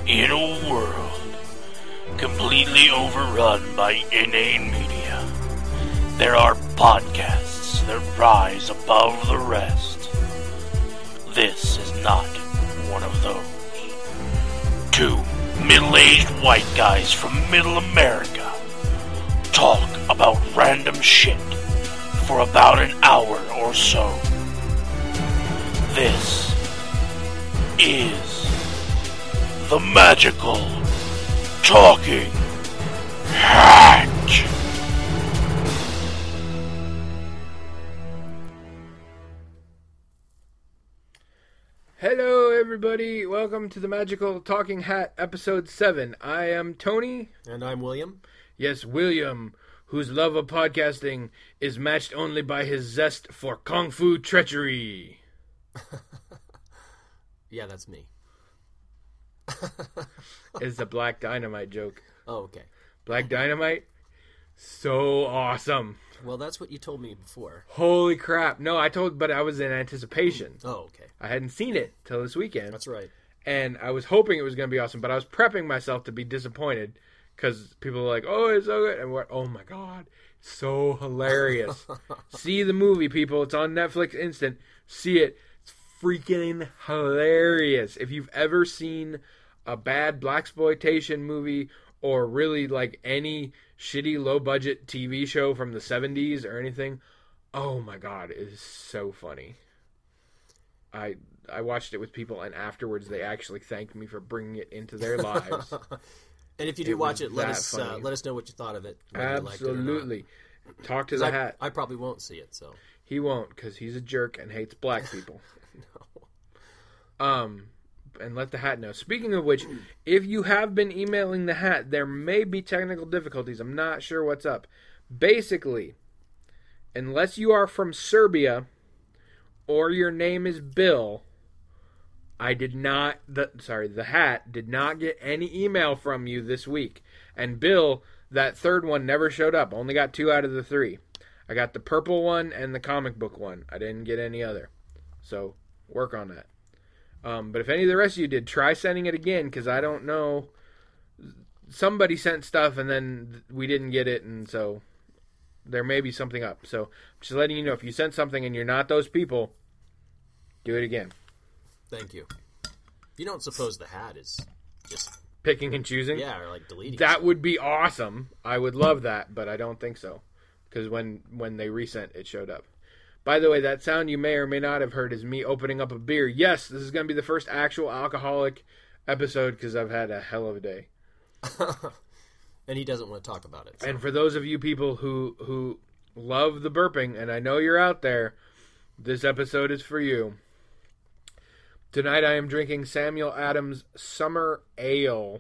In a world completely overrun by inane media, there are podcasts that rise above the rest. This is not one of those. Two middle-aged white guys from Middle America talk about random shit for about an hour or so. This is the Magical Talking Hat. Hello everybody, welcome to the Magical Talking Hat episode 7. I am Tony. And I'm William. Yes, William, whose love of podcasting is matched only by his zest for kung fu treachery. Yeah, that's me. It's a Black Dynamite joke. Oh, okay. Black Dynamite? So awesome. Well, that's what you told me before. Holy crap. No, but I was in anticipation. Oh, okay. I hadn't seen it till this weekend. That's right. And I was hoping it was going to be awesome, but I was prepping myself to be disappointed because people were like, oh, it's so good. And we're, oh my God, so hilarious. See the movie, people. It's on Netflix Instant. See it. It's freaking hilarious. If you've ever seen a bad blaxploitation movie or really like any shitty low-budget TV show from the 70s or anything, oh my God, it is so funny. I watched it with people, and afterwards they actually thanked me for bringing it into their lives. And if you do watch it, let us know what you thought of it. Absolutely. Talk to the hat. I probably won't see it, so. He won't, because he's a jerk and hates black people. No. And let the hat know. Speaking of which, if you have been emailing the hat, there may be technical difficulties. I'm not sure what's up. Basically, unless you are from Serbia or your name is Bill, the hat did not get any email from you this week. And Bill, that third one never showed up. Only got 2 out of the 3. I got the purple one and the comic book one. I didn't get any other. So, work on that. But if any of the rest of you did, try sending it again, because I don't know. Somebody sent stuff and then we didn't get it, and so there may be something up. So, just letting you know, if you sent something and you're not those people, do it again. Thank you. You don't suppose the hat is just picking and choosing? Yeah, or like deleting. That would be awesome. I would love that, but I don't think so. Because when they resent, it showed up. By the way, that sound you may or may not have heard is me opening up a beer. Yes, this is going to be the first actual alcoholic episode because I've had a hell of a day. And he doesn't want to talk about it. So. And for those of you people who love the burping, and I know you're out there, this episode is for you. Tonight I am drinking Samuel Adams Summer Ale.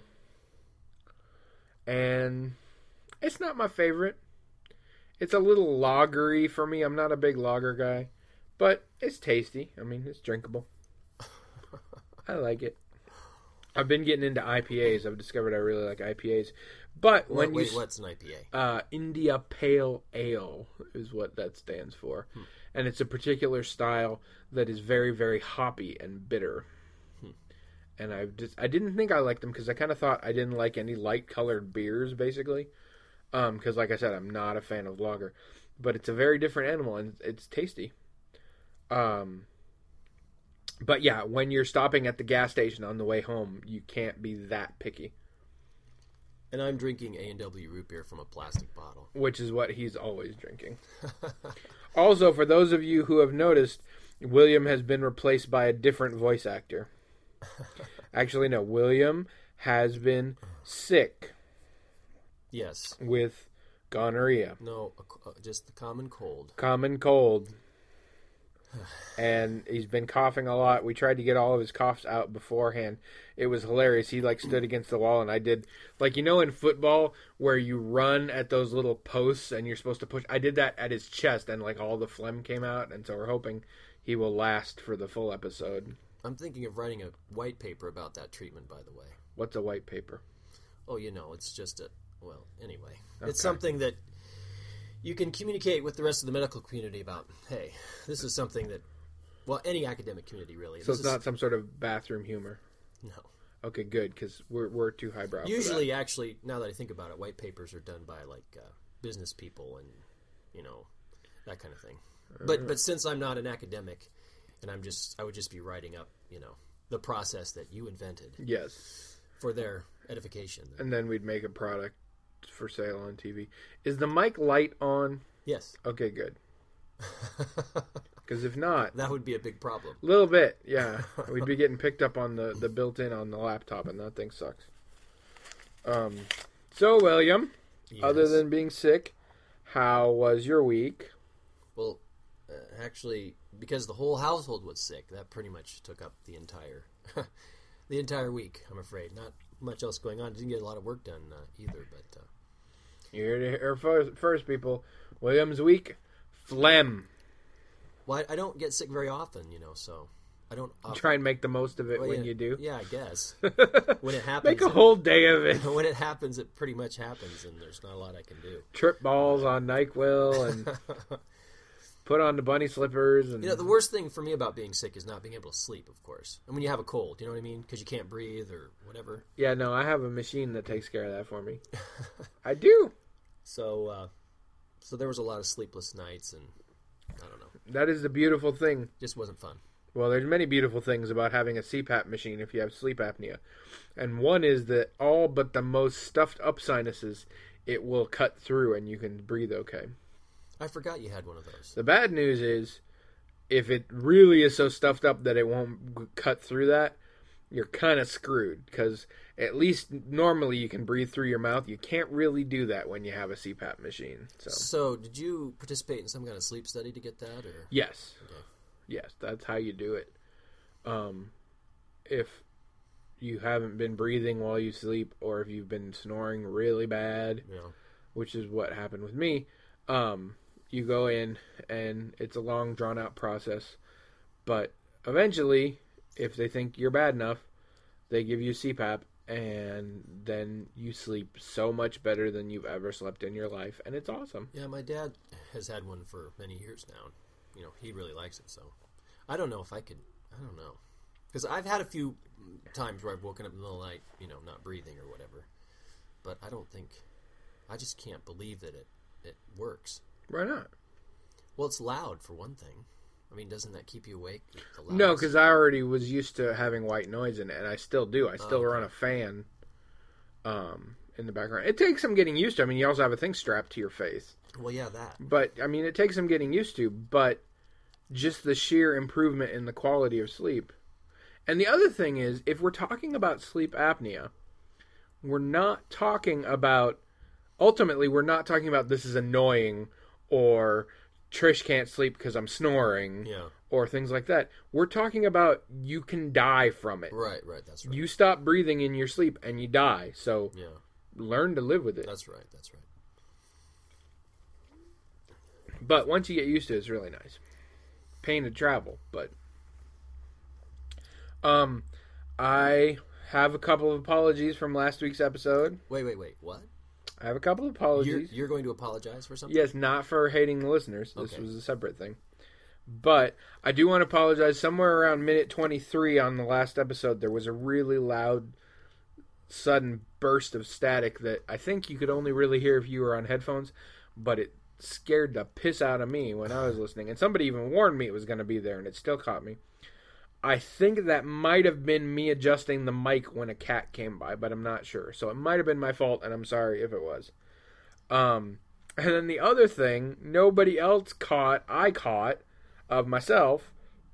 And it's not my favorite. It's a little lagery for me. I'm not a big lager guy. But it's tasty. I mean, it's drinkable. I like it. I've been getting into IPAs. I've discovered I really like IPAs. But what's an IPA? India Pale Ale is what that stands for. And it's a particular style that is very, very hoppy and bitter. And I didn't think I liked them because I kind of thought I didn't like any light-colored beers, basically. Because, like I said, I'm not a fan of lager. But it's a very different animal, and it's tasty. But, yeah, when you're stopping at the gas station on the way home, you can't be that picky. And I'm drinking A&W root beer from a plastic bottle. Which is what he's always drinking. Also, for those of you who have noticed, William has been replaced by a different voice actor. Actually, no. William has been sick. Yes. With gonorrhea. No, just the common cold. Common cold. And he's been coughing a lot. We tried to get all of his coughs out beforehand. It was hilarious. He stood against the wall, and I did in football where you run at those little posts and you're supposed to push. I did that at his chest, and all the phlegm came out, and so we're hoping he will last for the full episode. I'm thinking of writing a white paper about that treatment, by the way. What's a white paper? Oh, it's just anyway. Okay. It's something that you can communicate with the rest of the medical community about. Hey, this is something that, any academic community really. So it's not some sort of bathroom humor? No. Okay, good, because we're too highbrow. Usually, actually, now that I think about it, white papers are done by like business people and that kind of thing. But since I'm not an academic, and I would just be writing up the process that you invented. Yes. For their edification. And then we'd make a product for sale on TV. Is the mic light on? Yes. Okay, good. Because if not... That would be a big problem. A little bit, yeah. We'd be getting picked up on the built-in on the laptop, and that thing sucks. So, William, Yes. other than being sick, how was your week? Well, actually, because the whole household was sick, that pretty much took up the entire week, I'm afraid. Not much else going on. Didn't get a lot of work done either, but... You heard it here first, people. William's week, phlegm. Well, I don't get sick very often, so I don't... Try and make the most of it when you do. Yeah, I guess. When it happens... Make a whole day of it. When it happens, it pretty much happens, and there's not a lot I can do. Trip balls on NyQuil and put on the bunny slippers. And the worst thing for me about being sick is not being able to sleep, of course. And when you have a cold, you know what I mean? Because you can't breathe or whatever. Yeah, no, I have a machine that takes care of that for me. I do. So there was a lot of sleepless nights, and I don't know. That is the beautiful thing. Just wasn't fun. Well, there's many beautiful things about having a CPAP machine if you have sleep apnea. And one is that all but the most stuffed up sinuses, it will cut through and you can breathe okay. I forgot you had one of those. The bad news is, if it really is so stuffed up that it won't cut through that, you're kind of screwed. Because at least normally you can breathe through your mouth. You can't really do that when you have a CPAP machine. So did you participate in some kind of sleep study to get that? Or? Yes. Okay. Yes, that's how you do it. If you haven't been breathing while you sleep, or if you've been snoring really bad, which is what happened with me, you go in, and it's a long, drawn-out process. But eventually, if they think you're bad enough, they give you CPAP, and then you sleep so much better than you've ever slept in your life, and it's awesome. Yeah, my dad has had one for many years now. He really likes it, so I don't know if I could. I don't know, because I've had a few times where I've woken up in the middle of the night, not breathing or whatever. But I just can't believe that it works. Why not? Well, it's loud for one thing. I mean, doesn't that keep you awake? No, because I already was used to having white noise in it, and I still do. I still run a fan in the background. It takes some getting used to. I mean, you also have a thing strapped to your face. Well, yeah, that. But, I mean, it takes some getting used to, but just the sheer improvement in the quality of sleep. And the other thing is, if we're talking about sleep apnea, we're not talking about, ultimately, we're not talking about this is annoying, or Trish can't sleep because I'm snoring, or things like that. We're talking about you can die from it. Right, that's right. You stop breathing in your sleep and you die, so learn to live with it. That's right. But once you get used to it, it's really nice. Pain to travel, but I have a couple of apologies from last week's episode. Wait, what? I have a couple of apologies. You're going to apologize for something? Yes, not for hating the listeners. This Okay. was a separate thing. But I do want to apologize. Somewhere around minute 23 on the last episode, there was a really loud, sudden burst of static that I think you could only really hear if you were on headphones, but it scared the piss out of me when I was listening. And somebody even warned me it was going to be there, and it still caught me. I think that might have been me adjusting the mic when a cat came by, but I'm not sure. So it might have been my fault, and I'm sorry if it was. And then the other thing, nobody else caught, I caught, of myself.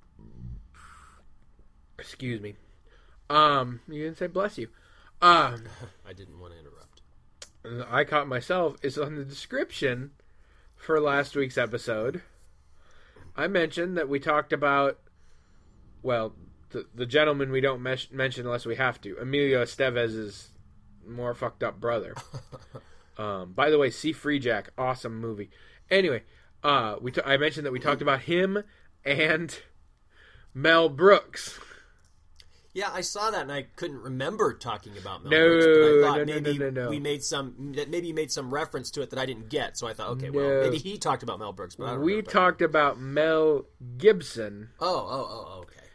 Excuse me. You didn't say bless you. I didn't want to interrupt. I caught myself is on the description for last week's episode. I mentioned that we talked about, well, the gentleman we don't mention unless we have to, Emilio Estevez's more fucked up brother. By the way, see Free Jack, awesome movie. Anyway, I mentioned that we talked about him and Mel Brooks. Yeah, I saw that and I couldn't remember talking about Mel Brooks. But I thought No. we made maybe you made some reference to it that I didn't get. So I thought, okay, well, maybe he talked about Mel Brooks, but I don't We remember. talked about Mel Gibson. Oh, okay.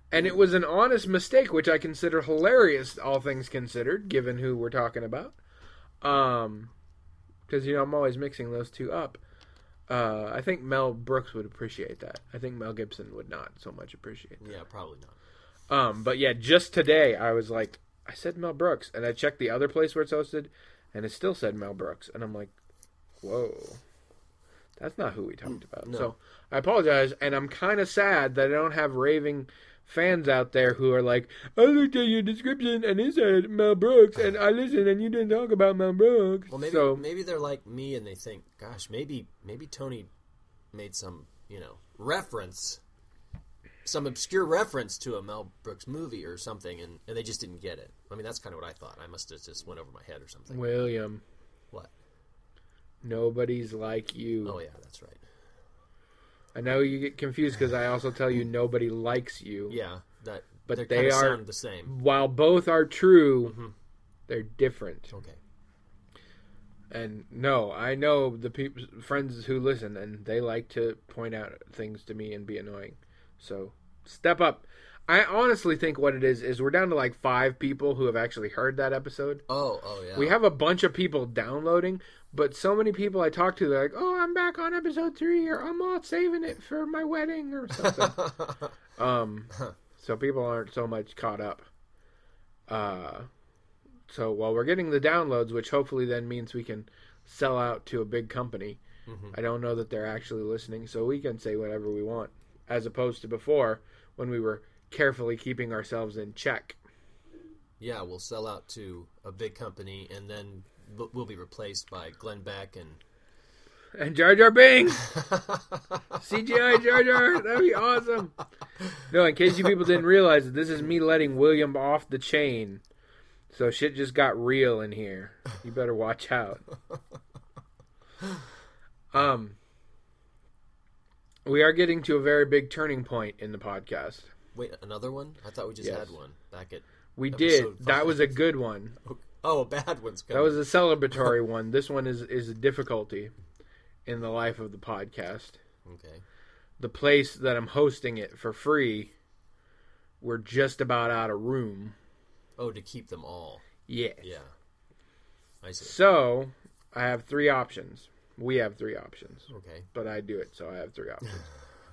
And it was an honest mistake, which I consider hilarious, all things considered, given who we're talking about. Because, I'm always mixing those two up. I think Mel Brooks would appreciate that. I think Mel Gibson would not so much appreciate that. Yeah, probably not. But yeah, just today, I was like, I said Mel Brooks. And I checked the other place where it's hosted, and it still said Mel Brooks. And I'm like, whoa. That's not who we talked about. No. So I apologize, and I'm kind of sad that I don't have raving fans out there who are like, I looked at your description and it said Mel Brooks, and I listened and you didn't talk about Mel Brooks. Well, maybe they're like me and they think, gosh, maybe Tony made some, reference, some obscure reference to a Mel Brooks movie or something, and they just didn't get it. I mean, that's kind of what I thought. I must have just went over my head or something. William. What? Nobody's like you. Oh, yeah, that's right. I know you get confused because I also tell you nobody likes you. Yeah, but they are sound the same. While both are true, they're different. Okay. And no, I know the friends who listen, and they like to point out things to me and be annoying. So step up. I honestly think what it is we're down to like 5 people who have actually heard that episode. Oh, yeah. We have a bunch of people downloading, but so many people I talk to, they're like, oh, I'm back on episode 3, or I'm all saving it for my wedding, or something. So people aren't so much caught up. So while we're getting the downloads, which hopefully then means we can sell out to a big company, I don't know that they're actually listening, so we can say whatever we want, as opposed to before when we were carefully keeping ourselves in check. Yeah, we'll sell out to a big company, and then we'll be replaced by Glenn Beck and Jar Jar Binks. CGI Jar Jar. That'd be awesome. No, in case you people didn't realize, this is me letting William off the chain. So shit just got real in here. You better watch out. We are getting to a very big turning point in the podcast. Wait, another one? I thought we just had one back at We did. 5. That was a good one. Oh, a bad one's coming. That was a celebratory one. This one is a difficulty in the life of the podcast. Okay. The place that I'm hosting it for free, we're just about out of room. Oh, to keep them all. Yeah. Yeah. I see. So, I have 3 options. We have 3 options. Okay. But I do it, so I have 3 options.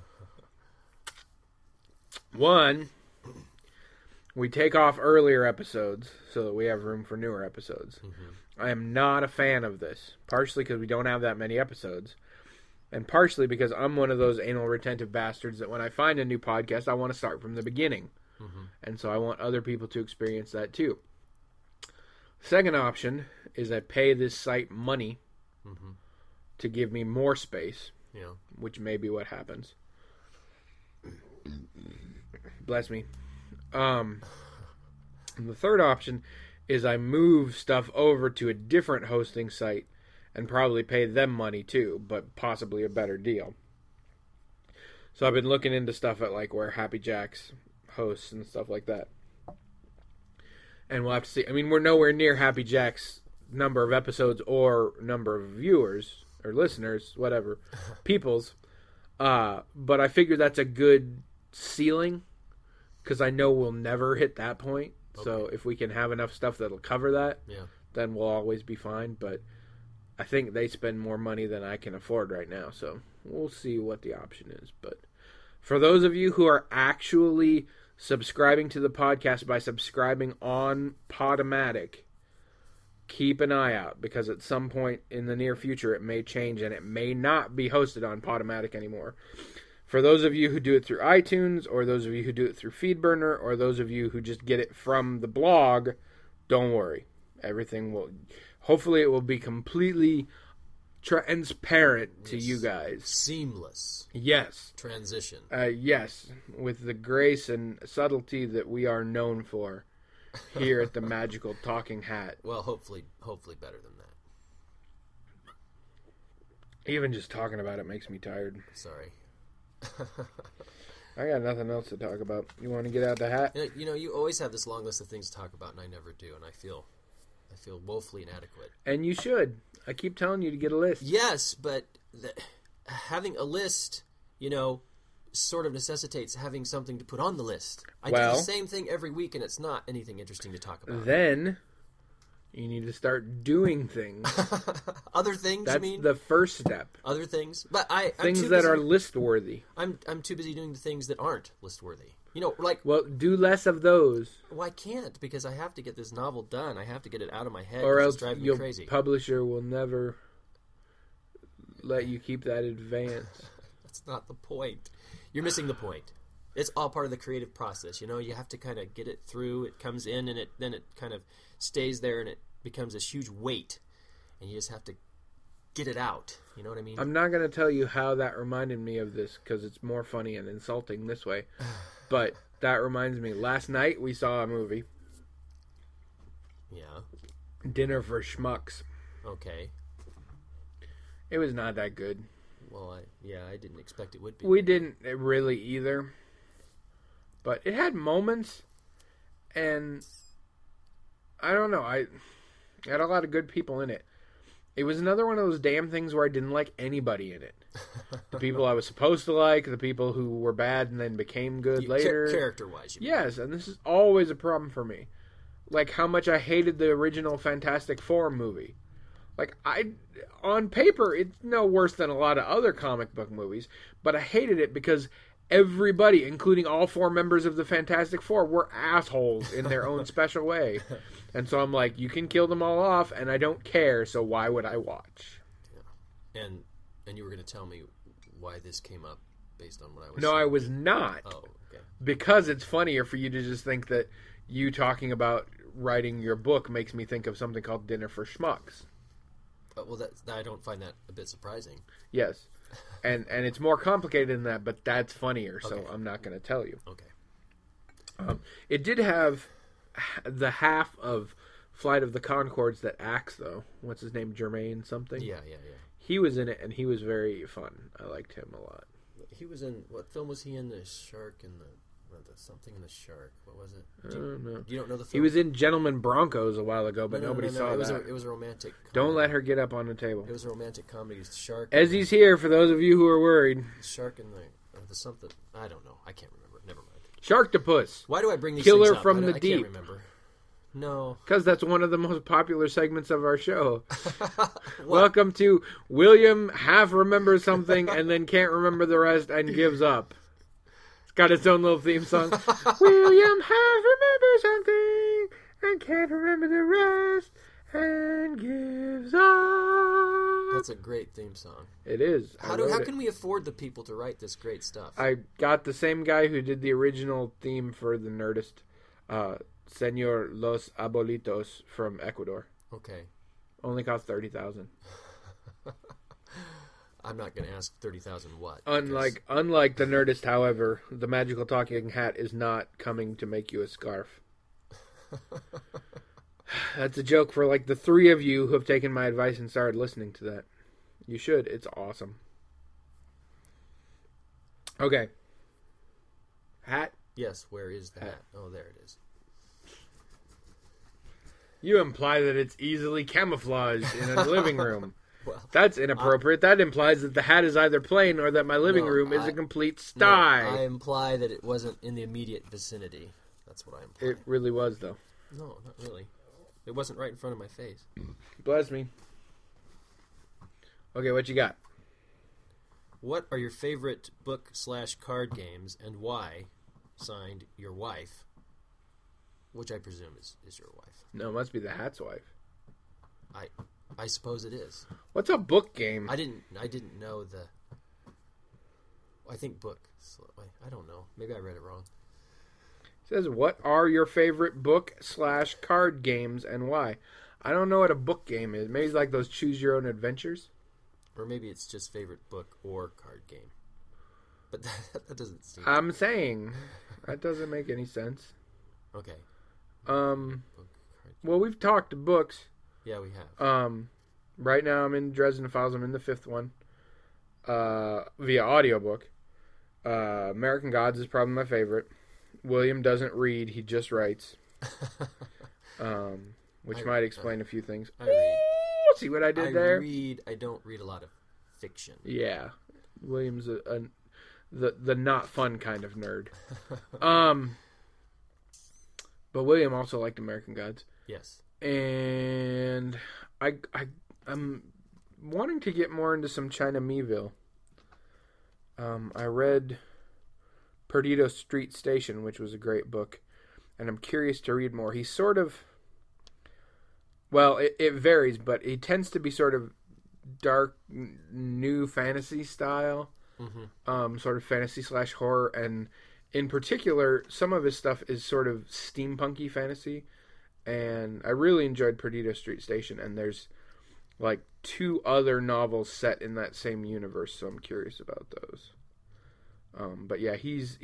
1, we take off earlier episodes so that we have room for newer episodes. I am not a fan of this, partially because we don't have that many episodes, and partially because I'm one of those anal retentive bastards that when I find a new podcast, I want to start from the beginning. And so I want other people to experience that too. Second option is I pay this site money to give me more space, which may be what happens. Bless me. And the third option is I move stuff over to a different hosting site and probably pay them money too, but possibly a better deal. So I've been looking into stuff at like where Happy Jacks hosts and stuff like that. And we'll have to see. I mean, we're nowhere near Happy Jack's number of episodes or number of viewers or listeners, whatever, peoples. But I figure that's a good ceiling because I know we'll never hit that point. Okay. So if we can have enough stuff that'll cover that, then we'll always be fine. But I think they spend more money than I can afford right now. So we'll see what the option is. But for those of you who are actually subscribing to the podcast by subscribing on Podomatic, keep an eye out because at some point in the near future it may change and it may not be hosted on Podomatic anymore. For those of you who do it through iTunes, or those of you who do it through FeedBurner, or those of you who just get it from the blog, don't worry. Everything will, hopefully it will be completely transparent to you guys. Seamless. Yes. Transition. Yes, with the grace and subtlety that we are known for here at the Magical Talking Hat. Well, hopefully better than that. Even just talking about it makes me tired. Sorry. I got nothing else to talk about. You want to get out the hat? You know, you always have this long list of things to talk about, and I never do, and I feel woefully inadequate. And you should. I keep telling you to get a list. Yes, but having a list, sort of necessitates having something to put on the list. I do Well- the same thing every week, and it's not anything interesting to talk about. Then you need to start doing things. Other things, That's you mean? the first step. Other things? But I'm Things too that busy, are list worthy. I'm too busy doing the things that aren't list-worthy. You know, like, Well, do less of those, well, I can't because I have to get this novel done. I have to get it out of my head or 'cause else it's driving me your crazy. publisher will never let you keep that advance. That's not the point. You're missing the point. It's all part of the creative process. You know, you have to kind of get it through. It comes in, and then it kind of stays there, and it becomes this huge weight, and you just have to get it out. You know what I mean? I'm not going to tell you how that reminded me of this because it's more funny and insulting this way. But that reminds me. Last night we saw a movie, Yeah. Dinner for Schmucks. Okay. It was not that good. Well, I didn't expect it would be. We didn't really either. But it had moments, and I don't know. I had a lot of good people in it. It was another one of those damn things where I didn't like anybody in it. The people I was supposed to like, the people who were bad and then became good later. Character-wise, you mean. Yes, and this is always a problem for me. Like how much I hated the original Fantastic Four movie. Like, on paper, it's no worse than a lot of other comic book movies, but I hated it because everybody, including all 4 members of the Fantastic Four, were assholes in their own special way. And so I'm like, you can kill them all off, and I don't care, so why would I watch? Yeah. And you were going to tell me why this came up based on what I was No, saying. I was not. Oh, okay. Because it's funnier for you to just think that you talking about writing your book makes me think of something called Dinner for Schmucks. Well, I don't find that a bit surprising. Yes. And it's more complicated than that, but that's funnier, so Okay. I'm not going to tell you. Okay. It did have the half of Flight of the Conchords that acts, though. What's his name? Jermaine something? Yeah. He was in it, and he was very fun. I liked him a lot. He was in, what film was he in? The Shark and the something in the Shark. What was it? I don't know. You don't know the film? He was in Gentlemen Broncos a while ago, but nobody saw it that. It was a romantic comedy. Don't let her get up on the table. It was a romantic comedy. The Shark. Ezzy's here for those of you who are worried. The Shark and the something. I don't know. I can't remember. Never mind. Sharktopus. Why do I bring these Killer things up? from the I Deep. can't remember. No. Because that's one of the most popular segments of our show. Welcome to William half remembers something and then can't remember the rest and gives up. It's got its own little theme song. William half remembers something and can't remember the rest and gives up. That's a great theme song. It is. How can we afford the people to write this great stuff? I got the same guy who did the original theme for the Nerdist, Senor Los Abuelitos from Ecuador. Okay. Only cost $30,000. I'm not going to ask 30,000 what. Unlike the Nerdist, however, the magical talking hat is not coming to make you a scarf. That's a joke for like the 3 of you who have taken my advice and started listening to that. You should. It's awesome. Okay. Hat. Yes, where is the hat? Oh, there it is. You imply that it's easily camouflaged in a living room. Well, That's inappropriate. That implies that the hat is either plain or that my living No, room is a complete no, sty. I imply that it wasn't in the immediate vicinity. That's what I imply. It really was, though. No, not really. It wasn't right in front of my face. Bless me. Okay, what you got? What are your favorite book/card games and why? Signed, your wife. Which I presume is your wife. No, it must be the hat's wife. I suppose it is. What's a book game? I didn't know the. I think book. I don't know. Maybe I read it wrong. It says, what are your favorite book/card games and why? I don't know what a book game is. Maybe it's like those choose your own adventures. Or maybe it's just favorite book or card game. But that doesn't seem. I'm saying that doesn't make any sense. Okay. Um. Book, card. Well, we've talked books. Yeah, we have. Right now I'm in Dresden Files. I'm in the 5th one. Via audiobook. American Gods is probably my favorite. William doesn't read; he just writes. Which might explain a few things. I read. See what I did there? I don't read a lot of fiction. Yeah, William's the not fun kind of nerd. But William also liked American Gods. Yes. And I'm wanting to get more into some China Miéville. I read Perdido Street Station, which was a great book, and I'm curious to read more. He's sort of, well, it varies, but he tends to be sort of dark, new fantasy style, sort of fantasy / horror, and in particular, some of his stuff is sort of steampunky fantasy, and I really enjoyed Perdido Street Station, and there's like 2 other novels set in that same universe, so I'm curious about those. But yeah, he's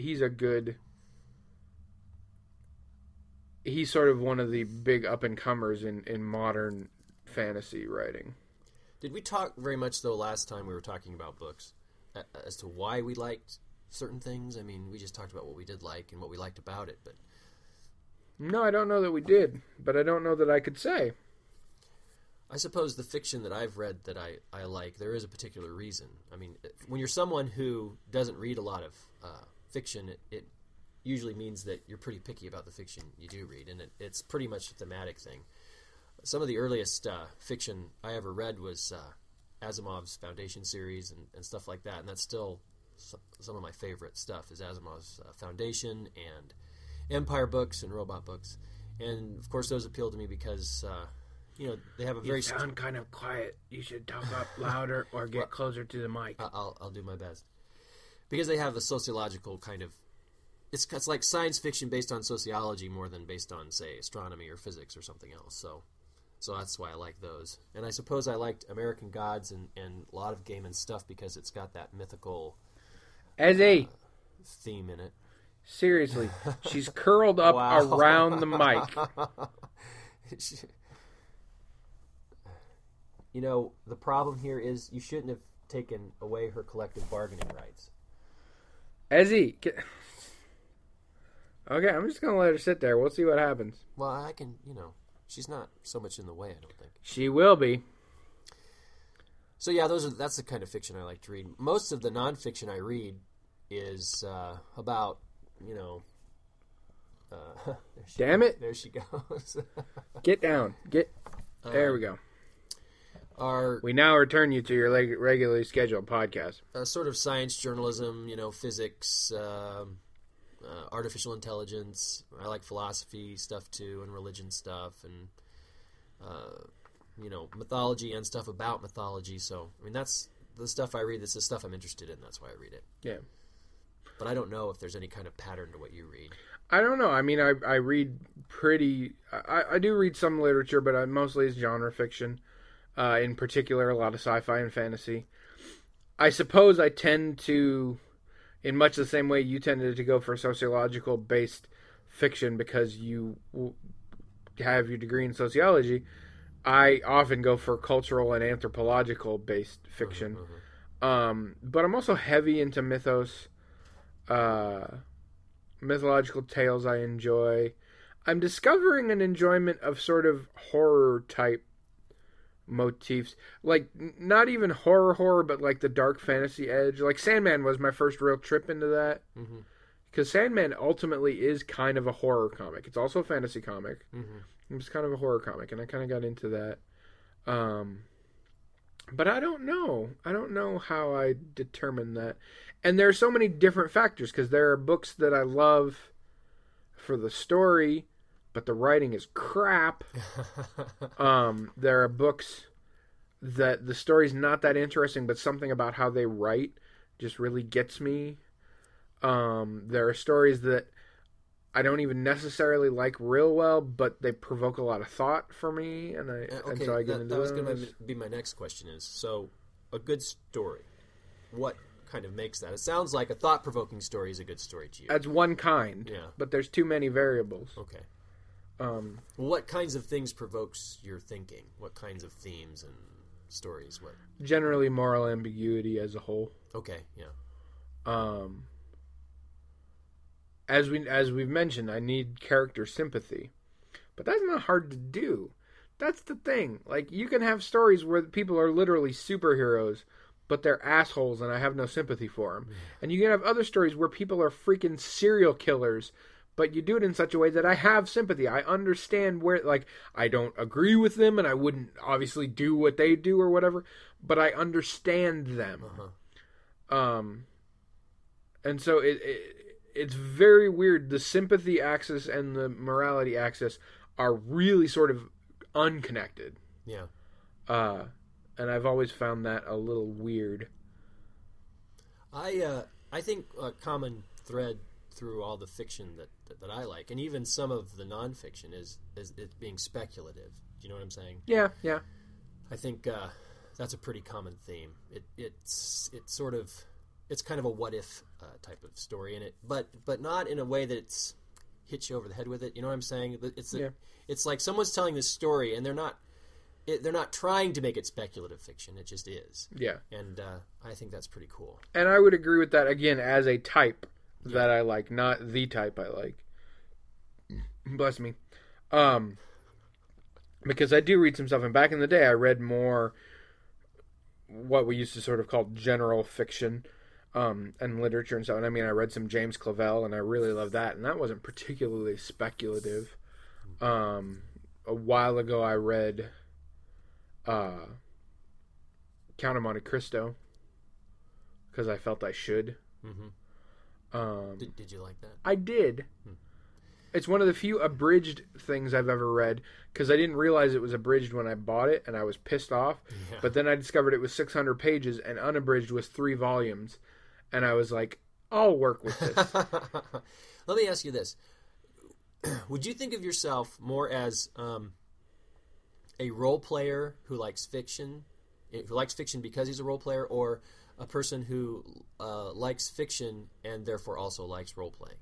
sort of one of the big up-and-comers in modern fantasy writing. Did we talk very much, though, last time we were talking about books, as to why we liked certain things? I mean, we just talked about what we did like and what we liked about it, but... No, I don't know that we did, but I don't know that I could say. I suppose the fiction that I've read that I like, there is a particular reason. I mean, when you're someone who doesn't read a lot of fiction, it usually means that you're pretty picky about the fiction you do read, and it's pretty much a thematic thing. Some of the earliest fiction I ever read was Asimov's Foundation series and stuff like that, and that's still some of my favorite stuff is Asimov's Foundation and Empire books and robot books. And, of course, those appeal to me because... they have a very... You sound kind of quiet. You should talk up louder or get closer to the mic. I'll do my best. Because they have a sociological kind of... It's like science fiction based on sociology more than based on, say, astronomy or physics or something else. So that's why I like those. And I suppose I liked American Gods and a lot of Gaiman's stuff because it's got that mythical theme in it. Seriously, she's curled up around the mic. The problem here is you shouldn't have taken away her collective bargaining rights. Ezzy, okay, I'm just going to let her sit there. We'll see what happens. Well, I can, she's not so much in the way, I don't think. She will be. So, yeah, that's the kind of fiction I like to read. Most of the nonfiction I read is about, damn it. There she goes. Get down. There we go. Our We now return you to your regularly scheduled podcast. Sort of science journalism, physics, artificial intelligence. I like philosophy stuff too, and religion stuff, and mythology and stuff about mythology. So, I mean, that's the stuff I read. That's the stuff I'm interested in. That's why I read it. Yeah. But I don't know if there's any kind of pattern to what you read. I don't know. I mean, I read pretty... I do read some literature, but mostly it's genre fiction. In particular, a lot of sci-fi and fantasy. I suppose I tend to, in much the same way you tended to go for sociological-based fiction because you have your degree in sociology, I often go for cultural and anthropological-based fiction. But I'm also heavy into mythos. Mythological tales I enjoy. I'm discovering an enjoyment of sort of horror-type motifs, like not even horror, but like the dark fantasy edge. Like Sandman was my first real trip into that, because Sandman ultimately is kind of a horror comic. It's also a fantasy comic. It's kind of a horror comic, and I kind of got into that. But I don't know how I determine that. And there are so many different factors, because there are books that I love for the story, but the writing is crap. There are books that the story's not that interesting, but something about how they write just really gets me. There are stories that I don't even necessarily like real well, but they provoke a lot of thought for me, and so I get into those. That was going to be my next question is, so a good story, what kind of makes that? It sounds like a thought-provoking story is a good story to you. That's one kind, but there's too many variables. Okay. What kinds of things provokes your thinking? What kinds of themes and stories? What? Generally moral ambiguity as a whole. Okay, yeah. As we've mentioned, I need character sympathy. But that's not hard to do. That's the thing. Like, you can have stories where people are literally superheroes, but they're assholes and I have no sympathy for them. And you can have other stories where people are freaking serial killers, but you do it in such a way that I have sympathy. I understand where, like, I don't agree with them and I wouldn't obviously do what they do or whatever, but I understand them. And so it's very weird. The sympathy axis and the morality axis are really sort of unconnected. Yeah. And I've always found that a little weird. I think a common thread through all the fiction that I like, and even some of the nonfiction, is it being speculative. Do you know what I'm saying? Yeah. I think that's a pretty common theme. It's sort of, it's kind of a what if type of story in it, but not in a way that it's hits you over the head with it. You know what I'm saying? It's like someone's telling this story and they're not trying to make it speculative fiction. It just is. Yeah. And I think that's pretty cool. And I would agree with that, again, as a type that I like, not the type I like. Bless me. Because I do read some stuff, and back in the day I read more what we used to sort of call general fiction and literature and stuff. And I mean, I read some James Clavell, and I really loved that, and that wasn't particularly speculative. A while ago I read Count of Monte Cristo because I felt I should. Did you like that? I did. It's one of the few abridged things I've ever read because I didn't realize it was abridged when I bought it, and I was pissed off. Yeah. But then I discovered it was 600 pages, and unabridged was 3 volumes, and I was like, I'll work with this. Let me ask you this. Would you think of yourself more as a role player who likes fiction because he's a role player, or a person who likes fiction and therefore also likes role playing?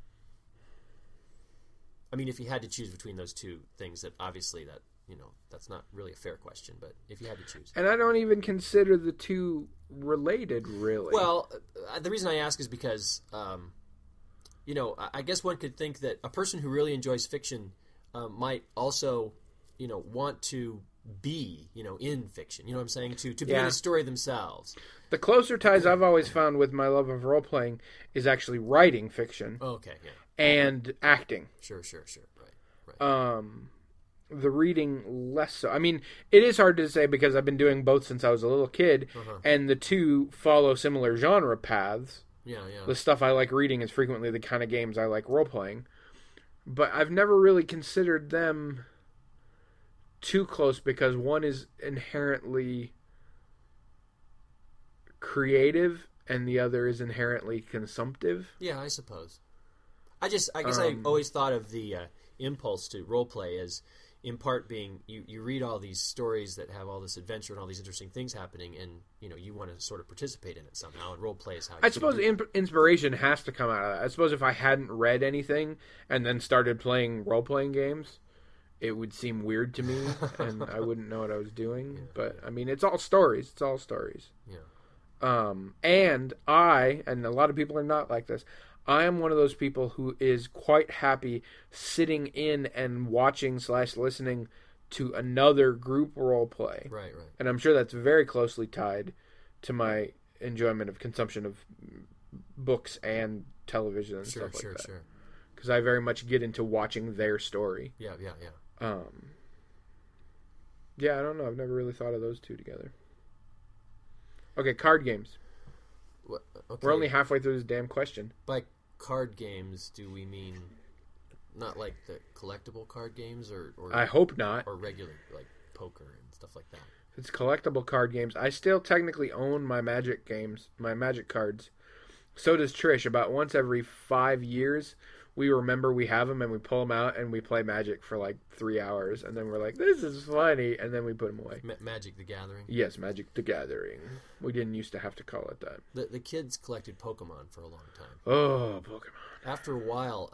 I mean, if you had to choose between those two things, that obviously that's not really a fair question, but if you had to choose. And I don't even consider the two related, really. Well, the reason I ask is because, I guess one could think that a person who really enjoys fiction might also, want to be, in fiction. You know what I'm saying? To be in a story themselves. The closer ties I've always found with my love of role-playing is actually writing fiction. Okay, yeah. And acting. Sure. Right. The reading less so. I mean, it is hard to say because I've been doing both since I was a little kid, and the two follow similar genre paths. Yeah. The stuff I like reading is frequently the kind of games I like role-playing. But I've never really considered them too close because one is inherently creative and the other is inherently consumptive. Yeah, I suppose. I guess I always thought of the impulse to role play as in part being you read all these stories that have all this adventure and all these interesting things happening, and you want to sort of participate in it somehow, and role play is how you I suppose inspiration has to come out of that. I suppose if I hadn't read anything and then started playing role-playing games, it would seem weird to me and I wouldn't know what I was doing. Yeah. But I mean, it's all stories. Yeah. And a lot of people are not like this, I am one of those people who is quite happy sitting in and watching / listening to another group role play. Right. And I'm sure that's very closely tied to my enjoyment of consumption of books and television and stuff like that. Sure. Because I very much get into watching their story. Yeah. Yeah, I don't know. I've never really thought of those two together. Okay, card games. Okay. We're only halfway through this damn question. By card games, do we mean not like the collectible card games, or I hope not, or regular like poker and stuff like that? If it's collectible card games, I still technically own my Magic games, my Magic cards. So does Trish. About once every 5 years, we remember we have them and we pull them out and we play Magic for like 3 hours, and then we're like, "This is funny," and then we put them away. Magic the Gathering. Yes, Magic the Gathering. We didn't used to have to call it that. The kids collected Pokemon for a long time. Oh, Pokemon! After a while,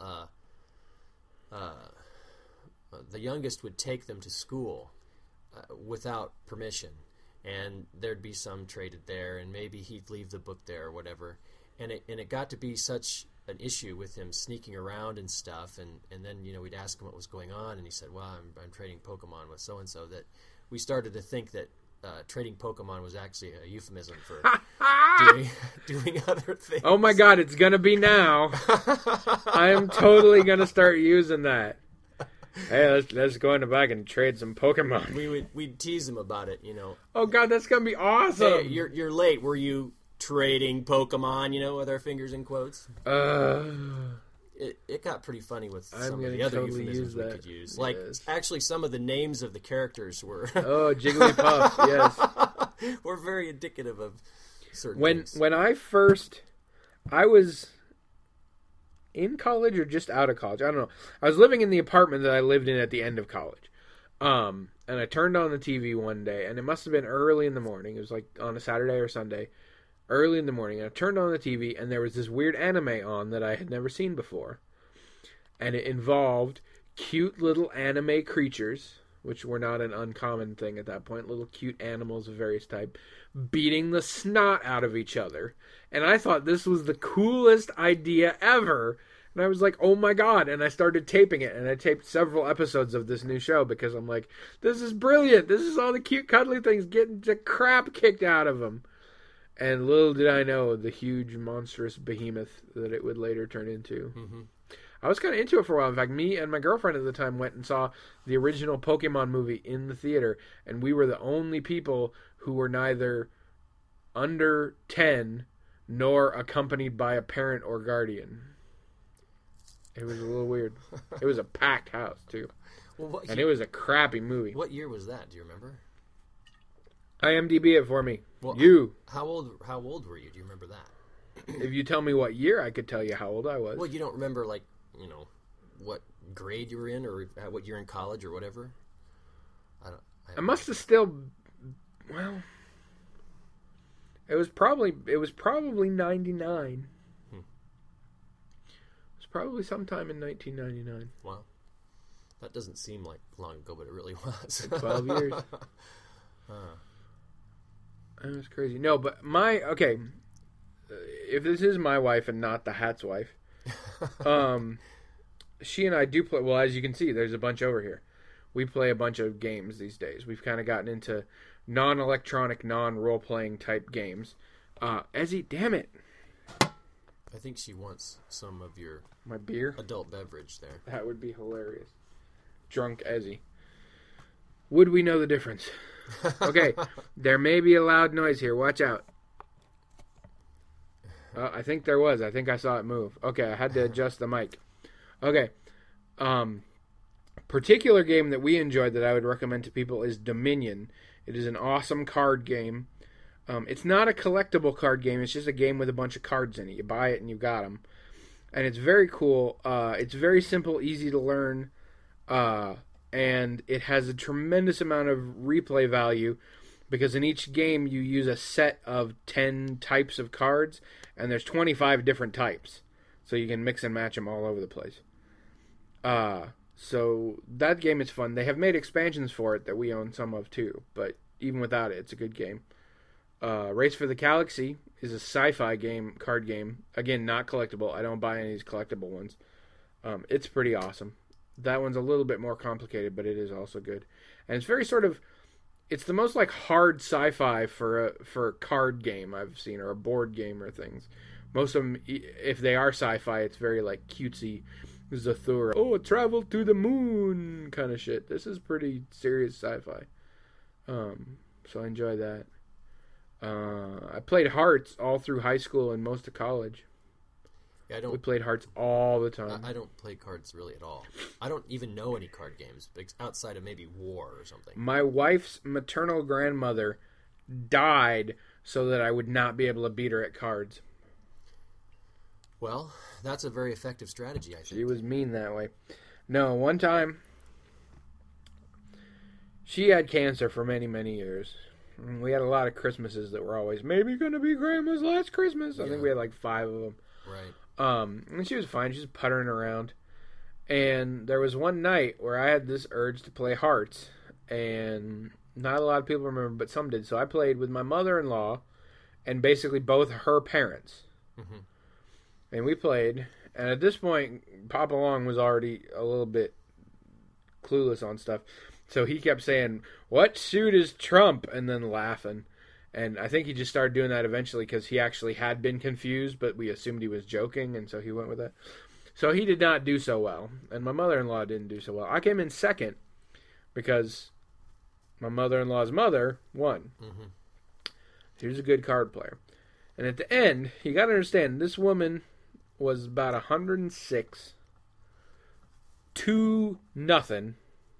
the youngest would take them to school without permission, and there'd be some traded there, and maybe he'd leave the book there or whatever, and it got to be such an issue with him sneaking around and stuff, and then we'd ask him what was going on, and he said, "Well, I'm trading Pokemon with so and so," that we started to think that trading Pokemon was actually a euphemism for doing other things. Oh my god, it's gonna be now. I am totally gonna start using that. Hey, let's go in the back and trade some Pokemon. We'd tease him about it, Oh god, that's gonna be awesome. Hey, you're late. Were you trading Pokemon? With our fingers in quotes. It got pretty funny with some of the other euphemisms we could use. Like, actually, some of the names of the characters were... Oh, Jigglypuff, yes. Were very indicative of certain things. When I was in college or just out of college, I don't know. I was living in the apartment that I lived in at the end of college. And I turned on the TV one day, and it must have been early in the morning. It was like on a Saturday or Sunday. Early in the morning, and I turned on the TV, and there was this weird anime on that I had never seen before. And it involved cute little anime creatures, which were not an uncommon thing at that point, little cute animals of various type, beating the snot out of each other. And I thought this was the coolest idea ever. And I was like, oh my god. And I started taping it, and I taped several episodes of this new show because I'm like, this is brilliant. This is all the cute cuddly things getting the crap kicked out of them. And little did I know the huge, monstrous behemoth that it would later turn into. Mm-hmm. I was kind of into it for a while. In fact, me and my girlfriend at the time went and saw the original Pokemon movie in the theater. And we were the only people who were neither under 10 nor accompanied by a parent or guardian. It was a little weird. It was a packed house, too. Well, and it was a crappy movie. What year was that? Do you remember? IMDb it for me. Well, you. How old were you? Do you remember that? If you tell me what year, I could tell you how old I was. Well, you don't remember, what grade you were in, or what year in college, or whatever? I must have still... Well... It was probably 99. It was probably sometime in 1999. Wow. That doesn't seem like long ago, but it really was. Like 12 years. That was crazy. No, but okay, if this is my wife and not the Hat's wife, she and I do play, well, as you can see, there's a bunch over here. We play a bunch of games these days. We've kind of gotten into non-electronic, non-role-playing type games. Ezzy, damn it. I think she wants some of my beer? Adult beverage there. That would be hilarious. Drunk Ezzy. Would we know the difference? Okay, there may be a loud noise here. Watch out. I think there was. I think I saw it move. Okay, I had to adjust the mic. Okay. Particular game that we enjoyed that I would recommend to people is Dominion. It is an awesome card game. It's not a collectible card game. It's just a game with a bunch of cards in it. You buy it and you got them. And it's very cool. It's very simple, easy to learn. And it has a tremendous amount of replay value because in each game you use a set of 10 types of cards, and there's 25 different types. So you can mix and match them all over the place. So that game is fun. They have made expansions for it that we own some of too, but even without it, it's a good game. Race for the Galaxy is a sci-fi game, card game. Again, not collectible. I don't buy any of these collectible ones. It's pretty awesome. That one's a little bit more complicated, but it is also good. And it's very it's the most like hard sci-fi for a card game I've seen, or a board game or things. Most of them, if they are sci-fi, it's very like cutesy, Zathura. Oh, travel to the moon kind of shit. This is pretty serious sci-fi. So I enjoy that. I played Hearts all through high school and most of college. Yeah, we played Hearts all the time. I don't play cards really at all. I don't even know any card games outside of maybe War or something. My wife's maternal grandmother died so that I would not be able to beat her at cards. Well, that's a very effective strategy, I think. She was mean that way. No, one time, she had cancer for many, many years. We had a lot of Christmases that were always maybe going to be Grandma's last Christmas. I think we had like 5 of them. Right. And she was fine. She was puttering around. And there was one night where I had this urge to play Hearts. And not a lot of people remember, but some did. So I played with my mother-in-law and basically both her parents. Mm-hmm. And we played. And at this point, Papa Long was already a little bit clueless on stuff. So he kept saying, "What suit is Trump?" and then laughing. And I think he just started doing that eventually because he actually had been confused, but we assumed he was joking, and so he went with it. So he did not do so well, and my mother-in-law didn't do so well. I came in second because my mother-in-law's mother won. Mm-hmm. She was a good card player. And at the end, you got to understand, this woman was about 106, 2-0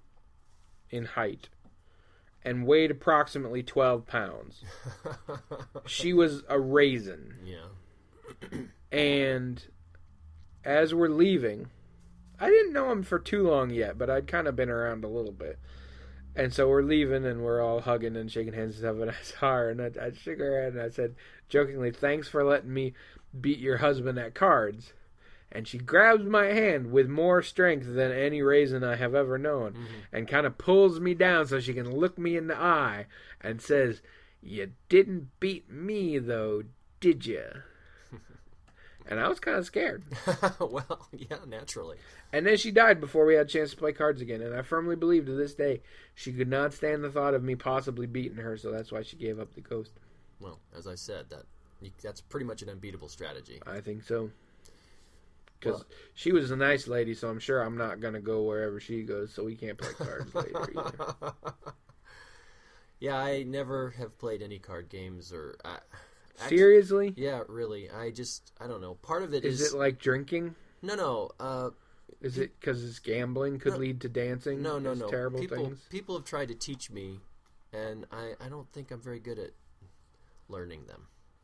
in height, and weighed approximately 12 pounds. She was a raisin. Yeah. And as we're leaving, I didn't know him for too long yet, but I'd kind of been around a little bit. And so we're leaving, and we're all hugging and shaking hands and stuff, and I saw her, and I shook her hand, and I said, jokingly, "Thanks for letting me beat your husband at cards." And she grabs my hand with more strength than any raisin I have ever known, and kind of pulls me down so she can look me in the eye and says, "You didn't beat me, though, did you?" And I was kind of scared. Well, yeah, naturally. And then she died before we had a chance to play cards again, and I firmly believe to this day she could not stand the thought of me possibly beating her, so that's why she gave up the ghost. Well, as I said, that's pretty much an unbeatable strategy. I think so. Because she was a nice lady, so I'm sure I'm not going to go wherever she goes, so we can't play cards later either. Yeah, I never have played any card games or... Seriously? Yeah, really. I don't know. Part of it is... Is it like drinking? No. Is it because it's gambling could lead to dancing? No. Terrible things? People have tried to teach me, and I don't think I'm very good at learning them.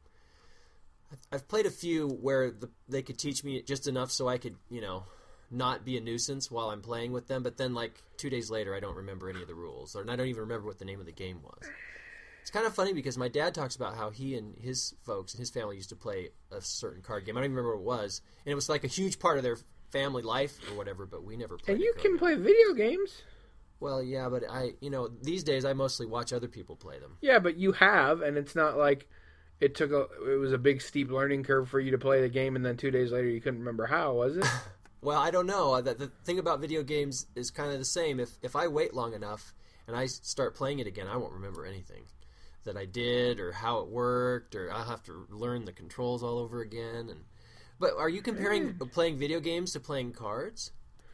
I've played a few where they could teach me just enough so I could, not be a nuisance while I'm playing with them, but then like 2 days later I don't remember any of the rules, and I don't even remember what the name of the game was. It's kind of funny because my dad talks about how he and his folks and his family used to play a certain card game. I don't even remember what it was, and it was like a huge part of their family life or whatever, but we never played. And you can play video games. Well, yeah, but these days I mostly watch other people play them. Yeah, but you have, and it's not like it was a big steep learning curve for you to play the game, and then 2 days later you couldn't remember how, was it? Well, I don't know. The thing about video games is kind of the same. If I wait long enough and I start playing it again, I won't remember anything that I did or how it worked, or I'll have to learn the controls all over again. But are you comparing playing video games to playing cards?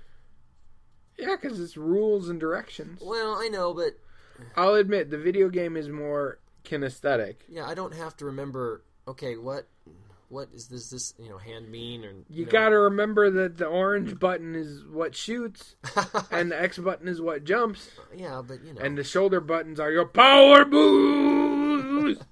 Yeah, because it's rules and directions. Well, I know, but... I'll admit, the video game is more kinesthetic. Yeah, I don't have to remember, okay, what is this hand mean? Or You gotta remember that the orange button is what shoots, and the X button is what jumps. Yeah, but And the shoulder buttons are your power boost!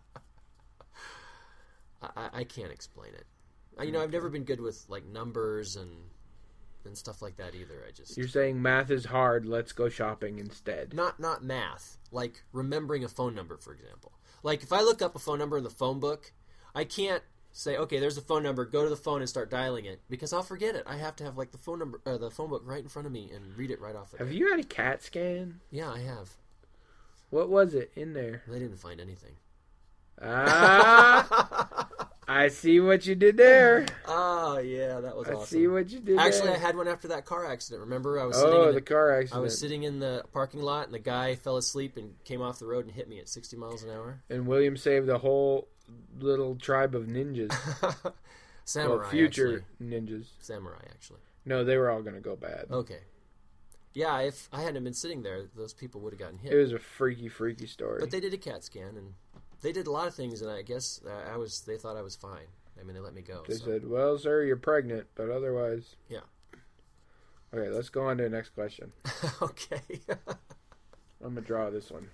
I can't explain it. I've never been good with, like, numbers and stuff like that either. You're saying math is hard, let's go shopping instead. Not math. Like, remembering a phone number, for example. Like, if I look up a phone number in the phone book, I can't say, okay, there's a phone number, go to the phone and start dialing it, because I'll forget it. I have to have, like, the phone number, the phone book right in front of me and read it right off. Have you had a CAT scan? Yeah, I have. What was it in there? They didn't find anything. I see what you did there. Oh, yeah, that was awesome. I see what you did Actually, there. I had one after that car accident. Remember? The car accident. I was sitting in the parking lot, and the guy fell asleep and came off the road and hit me at 60 miles an hour. And William saved a whole little tribe of ninjas. Samurai, well, future ninjas. Samurai, actually. No, they were all going to go bad. Okay. Yeah, if I hadn't been sitting there, those people would have gotten hit. It was a freaky story. But they did a CAT scan, and they did a lot of things, and I guess they thought I was fine. I mean, they let me go. They said, well, sir, you're pregnant, but otherwise... Yeah. Okay, let's go on to the next question. Okay. I'm going to draw this one.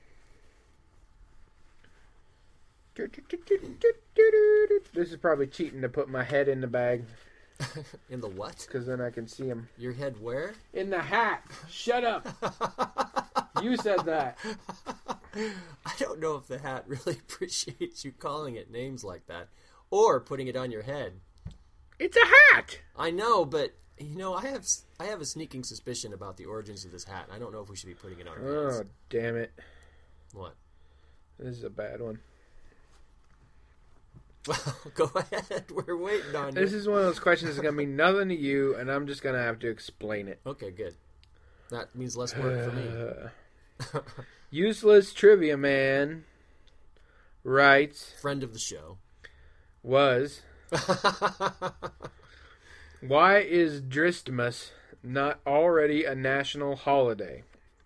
This is probably cheating to put my head in the bag. In the what? Because then I can see him. Your head where? In the hat. Shut up. You said that. I don't know if the hat really appreciates you calling it names like that, or putting it on your head. It's a hat. I know, but I have a sneaking suspicion about the origins of this hat. I don't know if we should be putting it on our heads. Oh, damn it! What? This is a bad one. Well, go ahead. We're waiting on you. This is one of those questions that's gonna mean nothing to you, and I'm just gonna have to explain it. Okay, good. That means less work for me. Useless Trivia Man writes, Friend of the show. was, why is Dristmas not already a national holiday?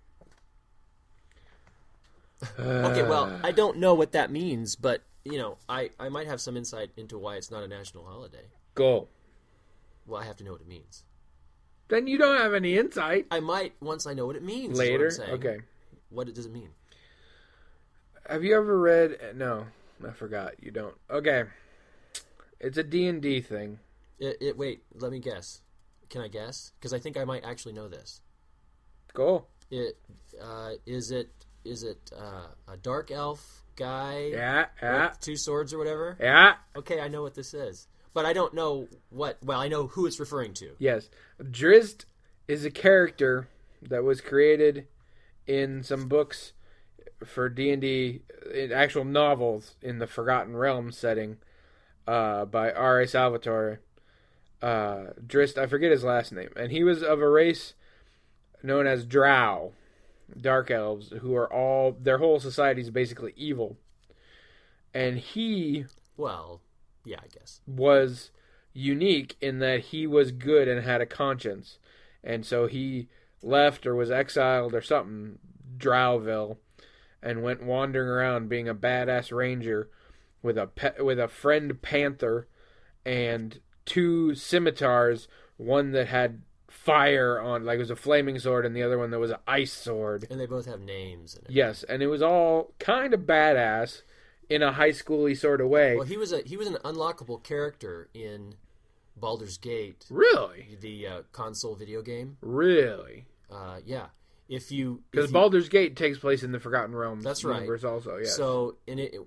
Okay, well, I don't know what that means, but, I might have some insight into why it's not a national holiday. Go. Well, I have to know what it means. Then you don't have any insight. I might once I know what it means. is what Later? I'm saying. Okay. What does it mean? Have you ever read... No, I forgot. You don't. Okay. It's a D&D thing. Wait, let me guess. Can I guess? Because I think I might actually know this. Go. Is it a dark elf guy? Yeah. With 2 swords or whatever? Yeah. Okay, I know what this is. But I don't know what... Well, I know who it's referring to. Yes. Drizzt is a character that was created in some books for D&D, in actual novels in the Forgotten Realms setting, by R.A. Salvatore. Drizzt, I forget his last name. And he was of a race known as Drow, Dark Elves, who are all... Their whole society is basically evil. And he... Well... Yeah, I guess. Was unique in that he was good and had a conscience. And so he left or was exiled or something, Drowville, and went wandering around being a badass ranger with a friend panther and 2 scimitars, one that had fire on, like it was a flaming sword, and the other one that was an ice sword. And they both have names. And yes, and it was all kind of badass. In a high schooly sort of way. Well, he was an unlockable character in Baldur's Gate. Really? The console video game. Really? Yeah. Because Baldur's Gate takes place in the Forgotten Realms. That's right. Universe also. Yes. So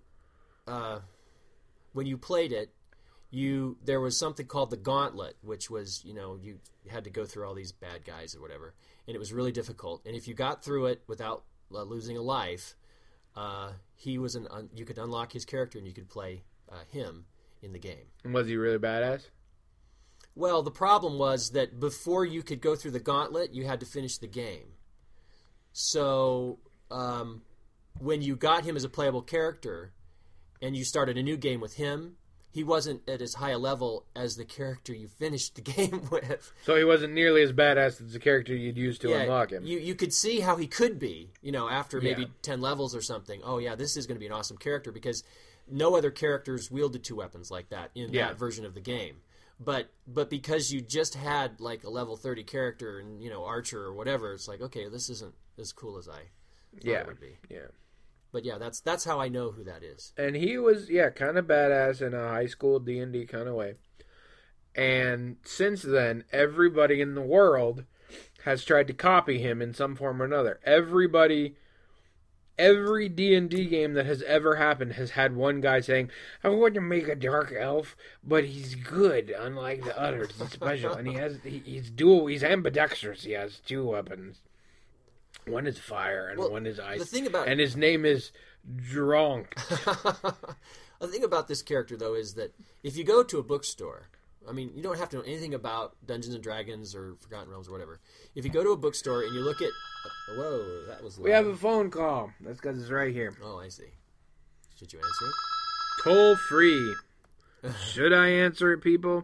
when you played it, there was something called the Gauntlet, which was you had to go through all these bad guys or whatever, and it was really difficult. And if you got through it without losing a life. You could unlock his character and you could play him in the game. And was he really badass? Well, the problem was that before you could go through the gauntlet, you had to finish the game. So when you got him as a playable character and you started a new game with him, he wasn't at as high a level as the character you finished the game with. So he wasn't nearly as badass as the character you'd used to unlock him. You could see how he could be, after maybe 10 levels or something. Oh, yeah, this is going to be an awesome character because no other characters wielded 2 weapons like that in that version of the game. But because you just had like a level 30 character and, archer or whatever, it's like, okay, this isn't as cool as I thought it would be. Yeah. But yeah, that's how I know who that is. And he was, kind of badass in a high school D&D kind of way. And since then, everybody in the world has tried to copy him in some form or another. Every D&D game that has ever happened has had one guy saying, I want to make a dark elf, but he's good, unlike the others. He's special. And he's ambidextrous. He has 2 weapons. One is fire and one is ice. And his name is Drunk. The thing about this character, though, is that if you go to a bookstore, I mean, you don't have to know anything about Dungeons and Dragons or Forgotten Realms or whatever. If you go to a bookstore and you look at... Whoa, that was loud. We have a phone call. That's because it's right here. Oh, I see. Should you answer it? Toll free. Should I answer it, people?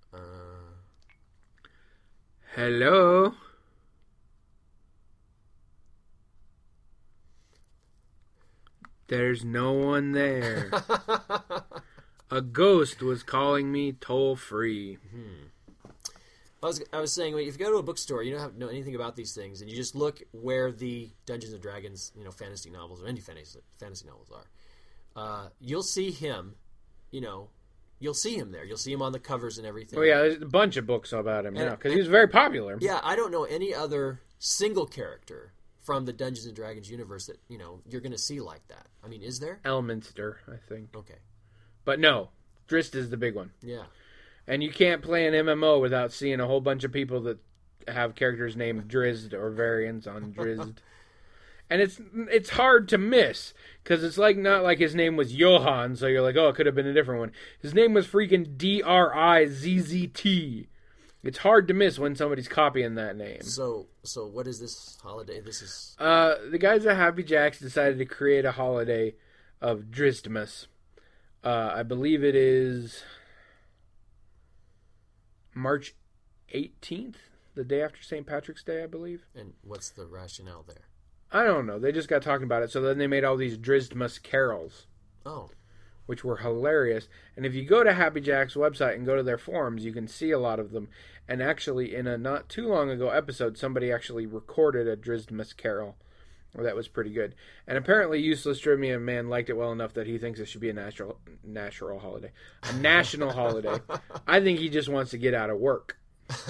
Hello? There's no one there. A ghost was calling me toll free. I was saying, if you go to a bookstore, you don't have to know anything about these things, and you just look where the Dungeons and Dragons, fantasy novels or any fantasy novels are. You'll see him, you'll see him there. You'll see him on the covers and everything. Oh yeah, there's a bunch of books about him now because he was very popular. Yeah, I don't know any other single character from the Dungeons and Dragons universe that you're going to see like that. I mean, is there? Elminster, I think. Okay, but no, Drizzt is the big one. Yeah, and you can't play an MMO without seeing a whole bunch of people that have characters named Drizzt or variants on Drizzt. And it's hard to miss because it's not like his name was Johann, so you're like, oh, it could have been a different one. His name was freaking Drizzt. It's hard to miss when somebody's copying that name. So what is this holiday? This is the guys at Happy Jacks decided to create a holiday of Dristmas. I believe it is March 18th, the day after St. Patrick's Day, I believe. And what's the rationale there? I don't know. They just got talking about it, so then they made all these Dristmas carols. Oh. Which were hilarious. And if you go to Happy Jack's website and go to their forums, you can see a lot of them. And actually, in a not too long ago episode, somebody actually recorded a Dristmas carol. That was pretty good. And apparently, Useless Trivia Man liked it well enough that he thinks it should be a national holiday. A national holiday. I think he just wants to get out of work.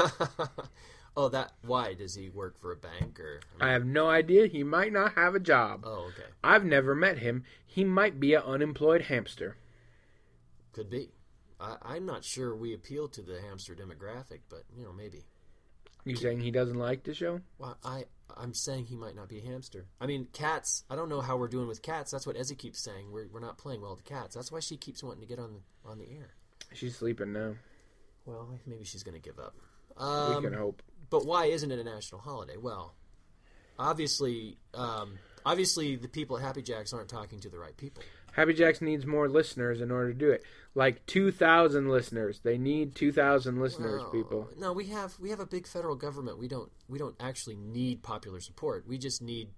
Oh, why? Does he work for a bank? Or I have no idea. He might not have a job. Oh, okay. I've never met him. He might be an unemployed hamster. Could be. I'm not sure we appeal to the hamster demographic, but, maybe. You saying he doesn't like the show? Well, I'm saying he might not be a hamster. I mean, cats, I don't know how we're doing with cats. That's what Ezzy keeps saying. We're not playing well with cats. That's why she keeps wanting to get on the air. She's sleeping now. Well, maybe she's going to give up. We can hope. But why isn't it a national holiday? Well, obviously the people at Happy Jacks aren't talking to the right people. Happy Jacks needs more listeners in order to do it. Like 2,000 listeners. They need 2,000 listeners, people. No, we have a big federal government. We don't actually need popular support. We just need,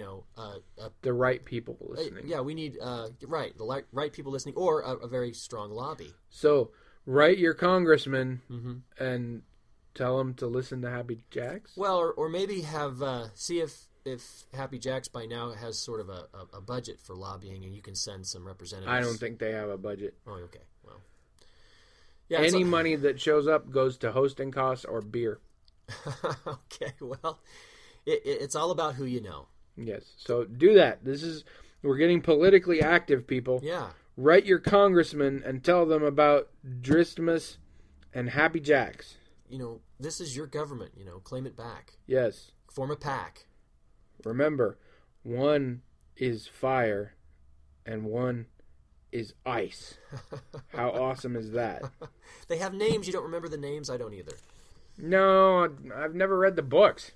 the right people listening. Yeah, we need the right people listening, or a very strong lobby. So write your congressman and tell him to listen to Happy Jacks. Well, or maybe have see if Happy Jacks by now has sort of a budget for lobbying, and you can send some representatives. I don't think they have a budget. Oh, okay. Well, yeah. Any money that shows up goes to hosting costs or beer. Okay. Well, it's all about who you know. Yes. So do that. We're getting politically active, people. Yeah. Write your congressman and tell them about Dristmas and Happy Jacks. This is your government. Claim it back. Yes. Form a pack. Remember, one is fire and one is ice. How awesome is that? They have names. You don't remember the names? I don't either. No, I've never read the books.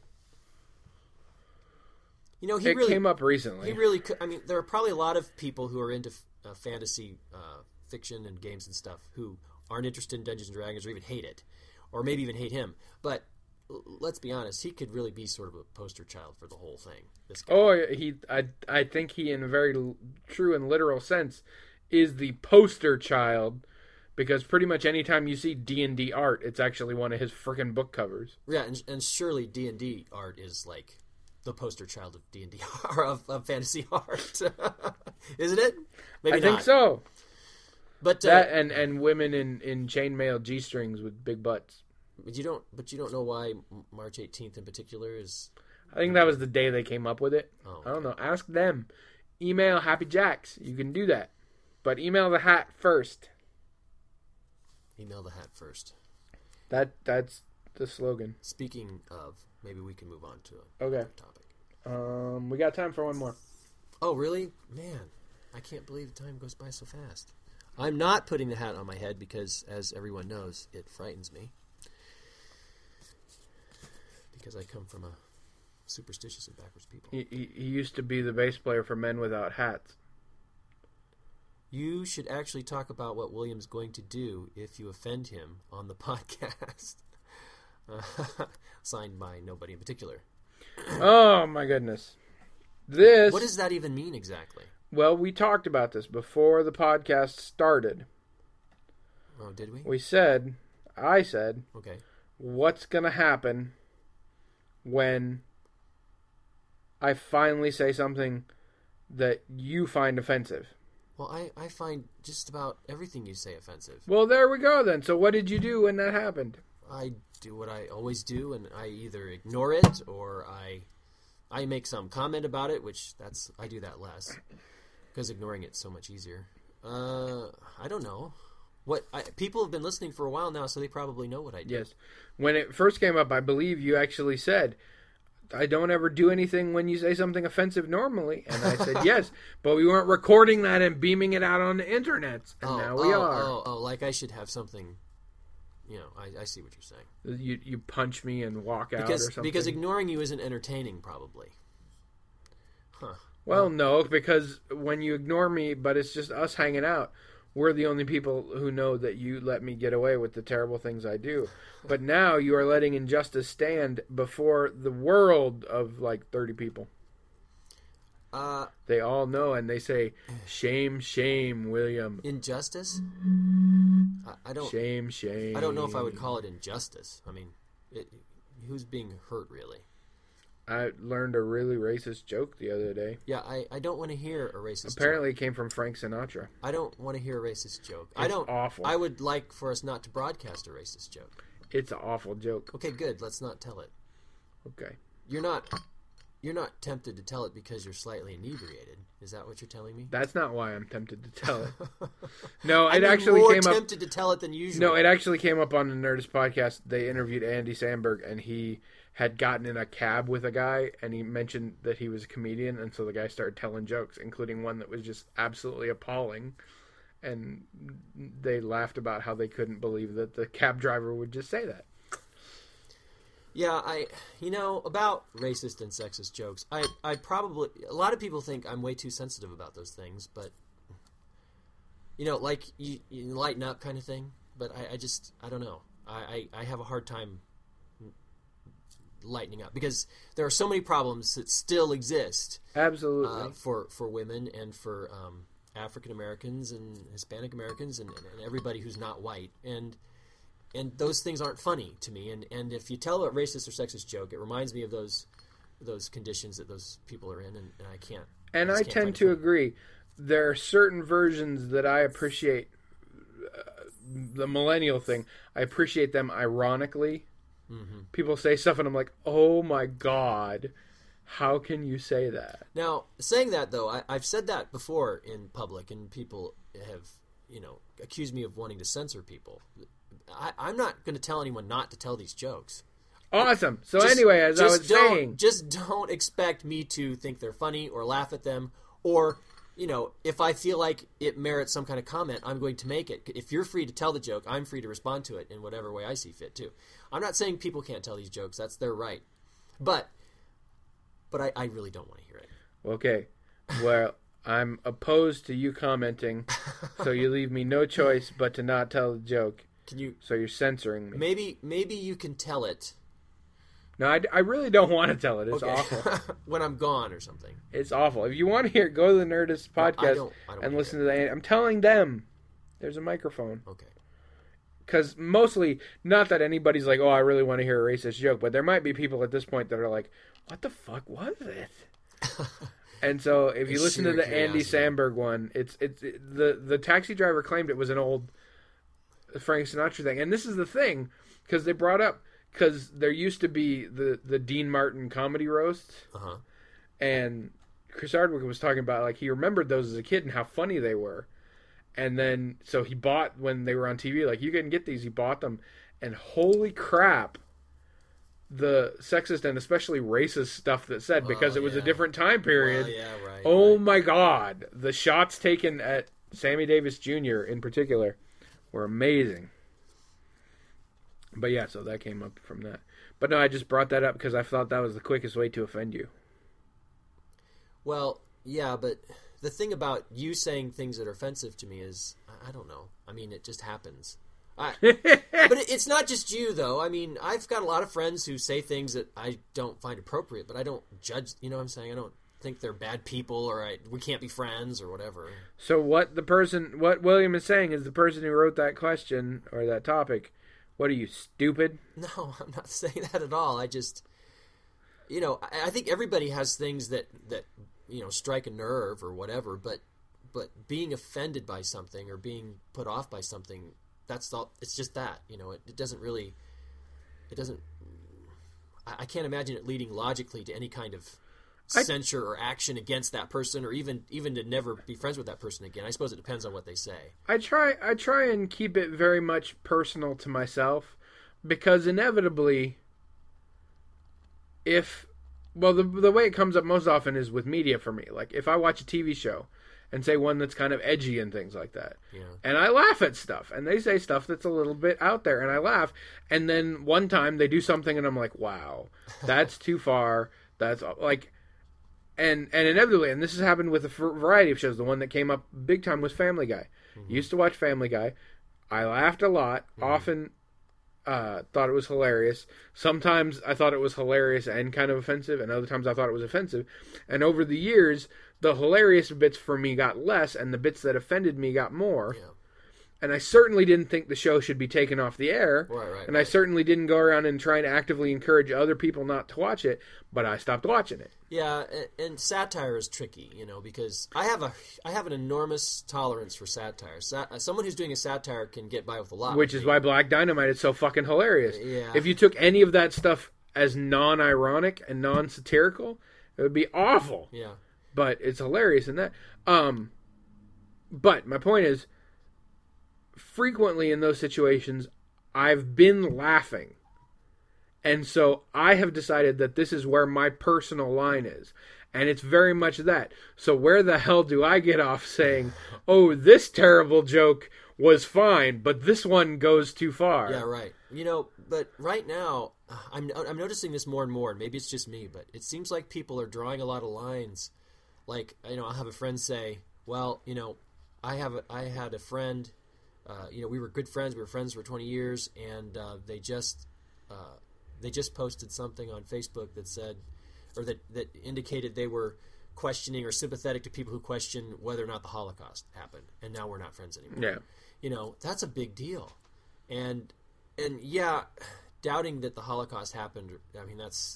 It came up recently. He really could. I mean, there are probably a lot of people who are into fantasy fiction and games and stuff who aren't interested in Dungeons & Dragons or even hate it. Or maybe even hate him. But let's be honest, he could really be sort of a poster child for the whole thing. This guy. Oh, I think he, in a very true and literal sense, is the poster child, because pretty much anytime you see D&D art, it's actually one of his freaking book covers. Yeah, and surely D&D art is like the poster child of D&D art, of fantasy art, isn't it? Maybe not. I think so. But that and women in chainmail G-strings with big butts. But you don't know why March 18th in particular is. I think that was the day they came up with it. Oh, okay. I don't know. Ask them. Email Happy Jacks. You can do that, but email the hat first. Email the hat first. That's the slogan. Speaking of, maybe we can move on to another topic. We got time for one more. Oh, really? Man, I can't believe time goes by so fast. I'm not putting the hat on my head because, as everyone knows, it frightens me. Because I come from a superstitious and backwards people. He used to be the bass player for Men Without Hats. You should actually talk about what William's going to do if you offend him on the podcast. Signed by nobody in particular. Oh, my goodness. What does that even mean exactly? Well, we talked about this before the podcast started. Oh, did we? I said, okay, what's going to happen when I finally say something that you find offensive? Well, I find just about everything you say offensive. Well, there we go then. So what did you do when that happened? I do what I always do, and I either ignore it or I make some comment about it, I do that less. Because ignoring it's so much easier. I don't know. People have been listening for a while now, so they probably know what I do. Yes. When it first came up, I believe you actually said, I don't ever do anything when you say something offensive normally. And I said, yes, but we weren't recording that and beaming it out on the internet. And now we are. Oh, like I should have something I see what you're saying. You punch me and walk out or something? Because ignoring you isn't entertaining, probably. Huh. Well, no, because when you ignore me, but it's just us hanging out, we're the only people who know that you let me get away with the terrible things I do. But now you are letting injustice stand before the world of like 30 people. They all know, and they say, "Shame, shame, William." Injustice? I don't. Shame, shame. I don't know if I would call it injustice. I mean, who's being hurt, really? I learned a really racist joke the other day. Yeah, I don't want to hear a racist Apparently joke. It came from Frank Sinatra. I don't want to hear a racist joke. It's awful. I would like for us not to broadcast a racist joke. It's an awful joke. Okay, good. Let's not tell it. Okay. You're not tempted to tell it because you're slightly inebriated. Is that what you're telling me? That's not why I'm tempted to tell it. No, I'm actually more came up. tempted to tell it than usual. No, it actually came up on the Nerdist podcast. They interviewed Andy Samberg, and he had gotten in a cab with a guy, and he mentioned that he was a comedian, and so the guy started telling jokes, including one that was just absolutely appalling. And they laughed about how they couldn't believe that the cab driver would just say that. Yeah, about racist and sexist jokes, I probably, a lot of people think I'm way too sensitive about those things, but, like, you lighten up kind of thing, but I don't know. I have a hard time lightening up, because there are so many problems that still exist. Absolutely. For women and for African Americans and Hispanic Americans and everybody who's not white, and those things aren't funny to me. And if you tell a racist or sexist joke, it reminds me of those conditions that those people are in, and I can't. And I tend to agree. There are certain versions that I appreciate. The millennial thing, I appreciate them ironically. Mm-hmm. People say stuff, and I'm like, oh my God, how can you say that? Now, saying that, though, I've said that before in public, and people have, accused me of wanting to censor people. I'm not going to tell anyone not to tell these jokes. Awesome. So anyway, as I was saying... Just don't expect me to think they're funny or laugh at them, or, if I feel like it merits some kind of comment, I'm going to make it. If you're free to tell the joke, I'm free to respond to it in whatever way I see fit, too. I'm not saying people can't tell these jokes. That's their right. But I really don't want to hear it. Okay. Well, I'm opposed to you commenting, so you leave me no choice but to not tell the joke. So you're censoring me. Maybe you can tell it. No, I really don't want to tell it. It's awful. When I'm gone or something. It's awful. If you want to hear it, go to the Nerdist podcast and listen to the... I'm telling them there's a microphone. Okay. Because mostly, not that anybody's like, oh, I really want to hear a racist joke, but there might be people at this point that are like, what the fuck was it? And so if you listen to the Andy Samberg one, it's the taxi driver claimed it was an old Frank Sinatra thing. And this is the thing, because they brought up, because there used to be the Dean Martin comedy roasts, and Chris Hardwick was talking about, like, he remembered those as a kid and how funny they were. And then, so he bought, when they were on TV, like, you can get these, he bought them, and holy crap, the sexist and especially racist stuff that said, because it was a different time period. My God. The shots taken at Sammy Davis Jr. in particular were amazing. But yeah, so that came up from that. But no, I just brought that up because I thought that was the quickest way to offend you. Well, yeah, but the thing about you saying things that are offensive to me is, I don't know. I mean, it just happens. But it's not just you, though. I mean, I've got a lot of friends who say things that I don't find appropriate, but I don't judge, you know what I'm saying? I don't think they're bad people, or we can't be friends, or whatever. So what William is saying is the person who wrote that question, or that topic, what are you, stupid? No, I'm not saying that at all. I just, I think everybody has things that strike a nerve or whatever, but being offended by something or being put off by something, that's all. It's just that, it doesn't really, I can't imagine it leading logically to any kind of censure or action against that person, or even to never be friends with that person again. I suppose it depends on what they say. I try and keep it very much personal to myself, because inevitably, the way it comes up most often is with media for me. Like, if I watch a TV show and say one that's kind of edgy and things like that. Yeah. And I laugh at stuff, and they say stuff that's a little bit out there, and I laugh. And then one time they do something, and I'm like, wow, that's too far. That's like, and inevitably, and this has happened with a variety of shows. The one that came up big time was Family Guy. Used to watch Family Guy. I laughed a lot. Often thought it was hilarious. Sometimes I thought it was hilarious and kind of offensive, and other times I thought it was offensive. And over the years, the hilarious bits for me got less, and the bits that offended me got more. Yeah. And I certainly didn't think the show should be taken off the air. Right. I certainly didn't go around and try to actively encourage other people not to watch it, but I stopped watching it. Yeah, and satire is tricky, because I have an enormous tolerance for satire. Someone who's doing a satire can get by with a lot. Which is why Black Dynamite is so fucking hilarious. Yeah. If you took any of that stuff as non-ironic and non-satirical, it would be awful. Yeah. But it's hilarious in that. But my point is, frequently in those situations, I've been laughing. And so I have decided that this is where my personal line is. And it's very much that. So where the hell do I get off saying, oh, this terrible joke was fine, but this one goes too far? Yeah, right. But right now, I'm noticing this more and more, and maybe it's just me, but it seems like people are drawing a lot of lines. Like, I'll have a friend say, well, I had a friend, we were good friends, we were friends for 20 years, and they just posted something on Facebook that said, or that indicated they were questioning or sympathetic to people who question whether or not the Holocaust happened, and now we're not friends anymore. Yeah. That's a big deal. And yeah, doubting that the Holocaust happened, that's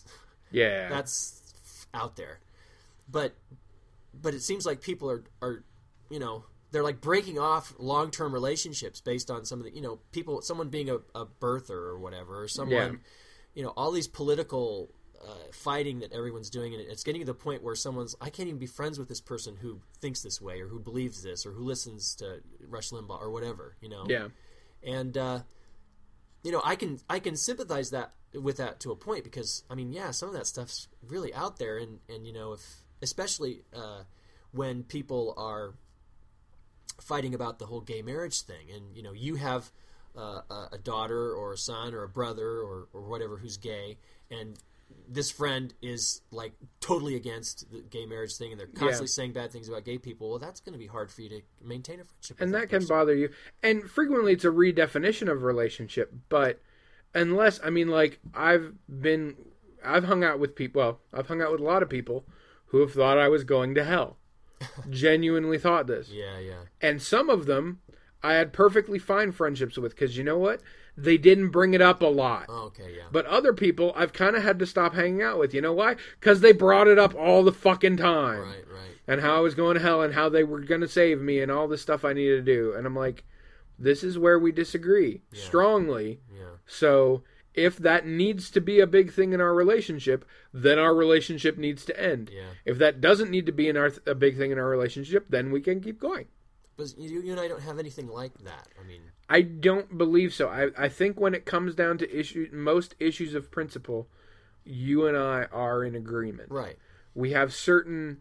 out there. But it seems like people are they're like breaking off long-term relationships based on some of the, someone being a birther or whatever, or someone, all these political fighting that everyone's doing, and it's getting to the point where I can't even be friends with this person who thinks this way, or who believes this, or who listens to Rush Limbaugh, or whatever, Yeah. And, I can sympathize with that to a point, because, some of that stuff's really out there, and especially when people are fighting about the whole gay marriage thing, and you have a daughter or a son or a brother or whatever who's gay, and this friend is like totally against the gay marriage thing, and they're constantly saying bad things about gay people. Well, that's going to be hard for you to maintain a friendship with and that person. can bother you, and frequently it's a redefinition of relationship. But unless I've hung out with people, well, I've hung out with a lot of people who have thought I was going to hell. Genuinely thought this. Yeah. And some of them I had perfectly fine friendships with, because you know what? They didn't bring it up a lot. Oh, okay, yeah. But other people I've kind of had to stop hanging out with. You know why? Because they brought it up all the fucking time. Right. And how I was going to hell, and how they were going to save me, and all this stuff I needed to do. And I'm like, this is where we disagree strongly. Yeah. So if that needs to be a big thing in our relationship, then our relationship needs to end. Yeah. If that doesn't need to be a big thing in our relationship, then we can keep going. But you and I don't have anything like that. I don't believe so. I think when it comes down to most issues of principle, you and I are in agreement. Right. We have certain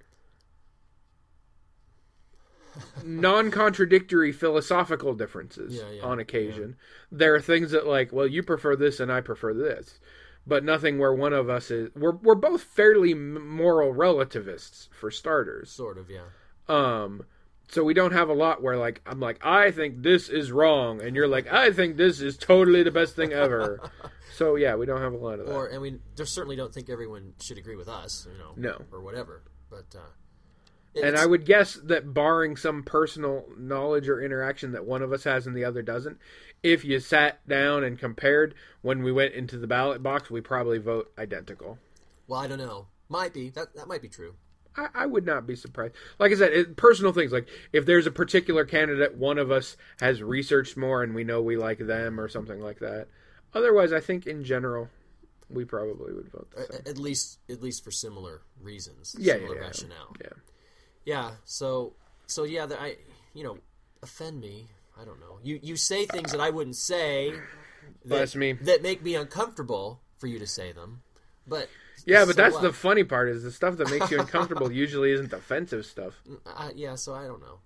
non-contradictory philosophical differences on occasion. Yeah. There are things that you prefer this and I prefer this. But nothing where one of us is... We're both fairly moral relativists, for starters. Sort of, yeah. So we don't have a lot where, I'm I think this is wrong, and you're like, I think this is totally the best thing ever. So, yeah, we don't have a lot of that. And we certainly don't think everyone should agree with us, No. Or whatever. But, and I would guess that barring some personal knowledge or interaction that one of us has and the other doesn't, if you sat down and compared when we went into the ballot box, we probably vote identical. Well, I don't know. Might be. That might be true. I would not be surprised. Like I said, personal things. Like, if there's a particular candidate one of us has researched more and we know we like them or something like that. Otherwise, I think in general, we probably would vote the same. At least for similar reasons. Yeah, similar rationale. Yeah. Yeah, so yeah, offend me. I don't know. You say things that I wouldn't say Bless me. that make me uncomfortable for you to say them. But Yeah, but so that's what? the funny part is the stuff that makes you uncomfortable usually isn't offensive stuff. Yeah, so I don't know.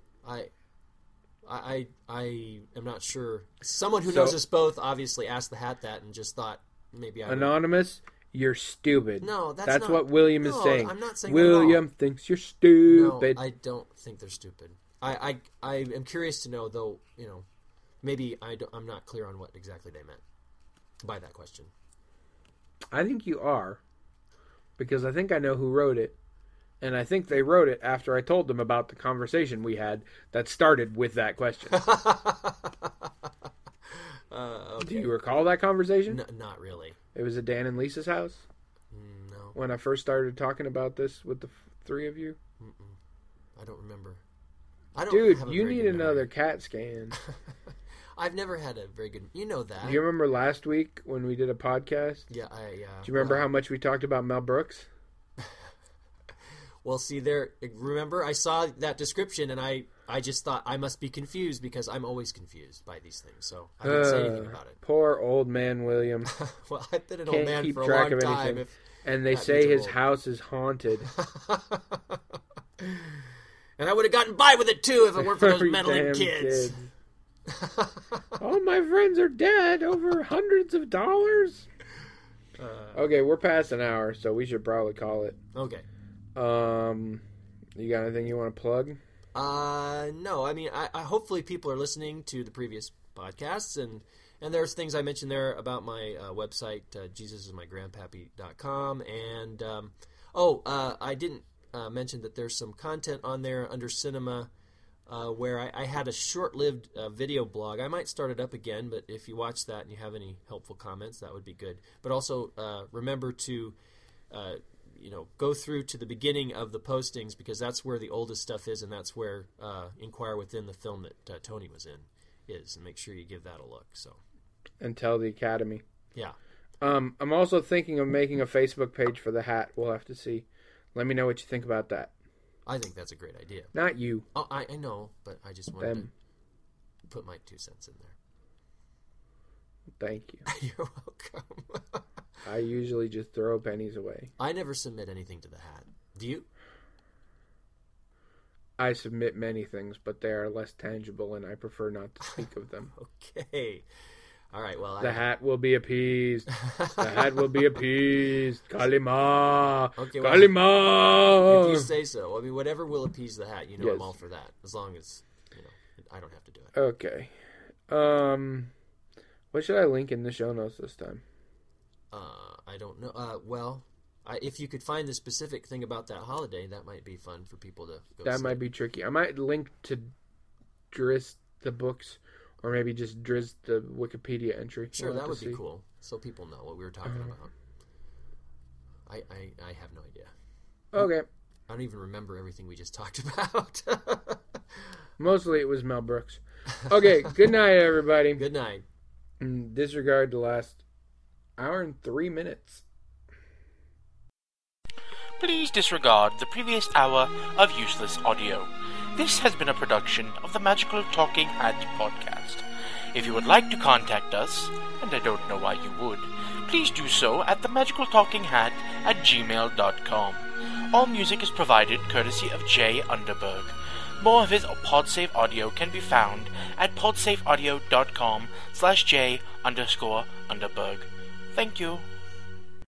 I am not sure. Someone who knows us both obviously asked the hat that and just thought maybe I would. Anonymous, you're stupid. No, that's That's not, what William is saying. I'm not saying that at all. William thinks you're stupid. No, I don't think they're stupid. I am curious to know, though, maybe I'm not clear on what exactly they meant by that question. I think you are, because I think I know who wrote it, and I think they wrote it after I told them about the conversation we had that started with that question. Okay. Do you recall that conversation? Not really. It was at Dan and Lisa's house No, when I first started talking about this with the three of you. I don't remember. I don't. Dude, have a you very need good another memory. CAT scan. I've never had a very good. You know that. Do you remember last week when we did a podcast? Yeah, Do you remember how much we talked about Mel Brooks? Well, see there. Remember, I saw that description and I just thought I must be confused because I'm always confused by these things. So I didn't say anything about it. Poor old man William. Well, I've been an Can't old man keep for a track long of time. anything. If And they that say means I'm his old. house is haunted. And I would have gotten by with it too if it weren't for those Every meddling damn kids. All my friends are dead over hundreds of dollars. Okay, we're past an hour, so we should probably call it. Okay. You got anything you want to plug? No. I mean, I hopefully people are listening to the previous podcasts, and there's things I mentioned there about my website, JesusIsMyGrandpappy.com, and I didn't mention that there's some content on there under cinema where I had a short-lived video blog. I might start it up again, but if you watch that and you have any helpful comments, that would be good. But also remember to go through to the beginning of the postings because that's where the oldest stuff is, and that's where Inquire Within, the film that Tony was in, is. And make sure you give that a look. So, And tell the Academy. yeah. I'm also thinking of making a Facebook page for the hat. We'll have to see. Let me know what you think about that. I think that's a great idea. Not you. Oh, I know, but I just wanted Them. to put my 2 cents in there. Thank you. You're welcome. I usually just throw pennies away. I never submit anything to the hat. Do you? I submit many things, but they are less tangible, and I prefer not to speak of them. Okay. All right, well, The hat will be appeased. The hat will be appeased. Kalima. Okay, well, Kalima. if you say so. I mean, whatever will appease the hat, Yes. I'm all for that. As long as, I don't have to do it. Okay. What should I link in the show notes this time? I don't know. If you could find the specific thing about that holiday, that might be fun for people to go That see. might be tricky. I might link to Driz the books, or maybe just Driz the Wikipedia entry. Sure, We'll have that to would be see. cool. So people know what we were talking about. I have no idea. Okay. I don't even remember everything we just talked about. Mostly it was Mel Brooks. Okay, good night, everybody. Good night. Disregard the last hour and 3 minutes. Please disregard the previous hour of useless audio. This has been a production of the Magical Talking Hat podcast. If you would like to contact us, and I don't know why you would, please do so at themagicaltalkinghat@gmail.com. All music is provided courtesy of Jay Underberg. More of his PodSafe audio can be found at podsafeaudio.com/J_Underberg. Thank you.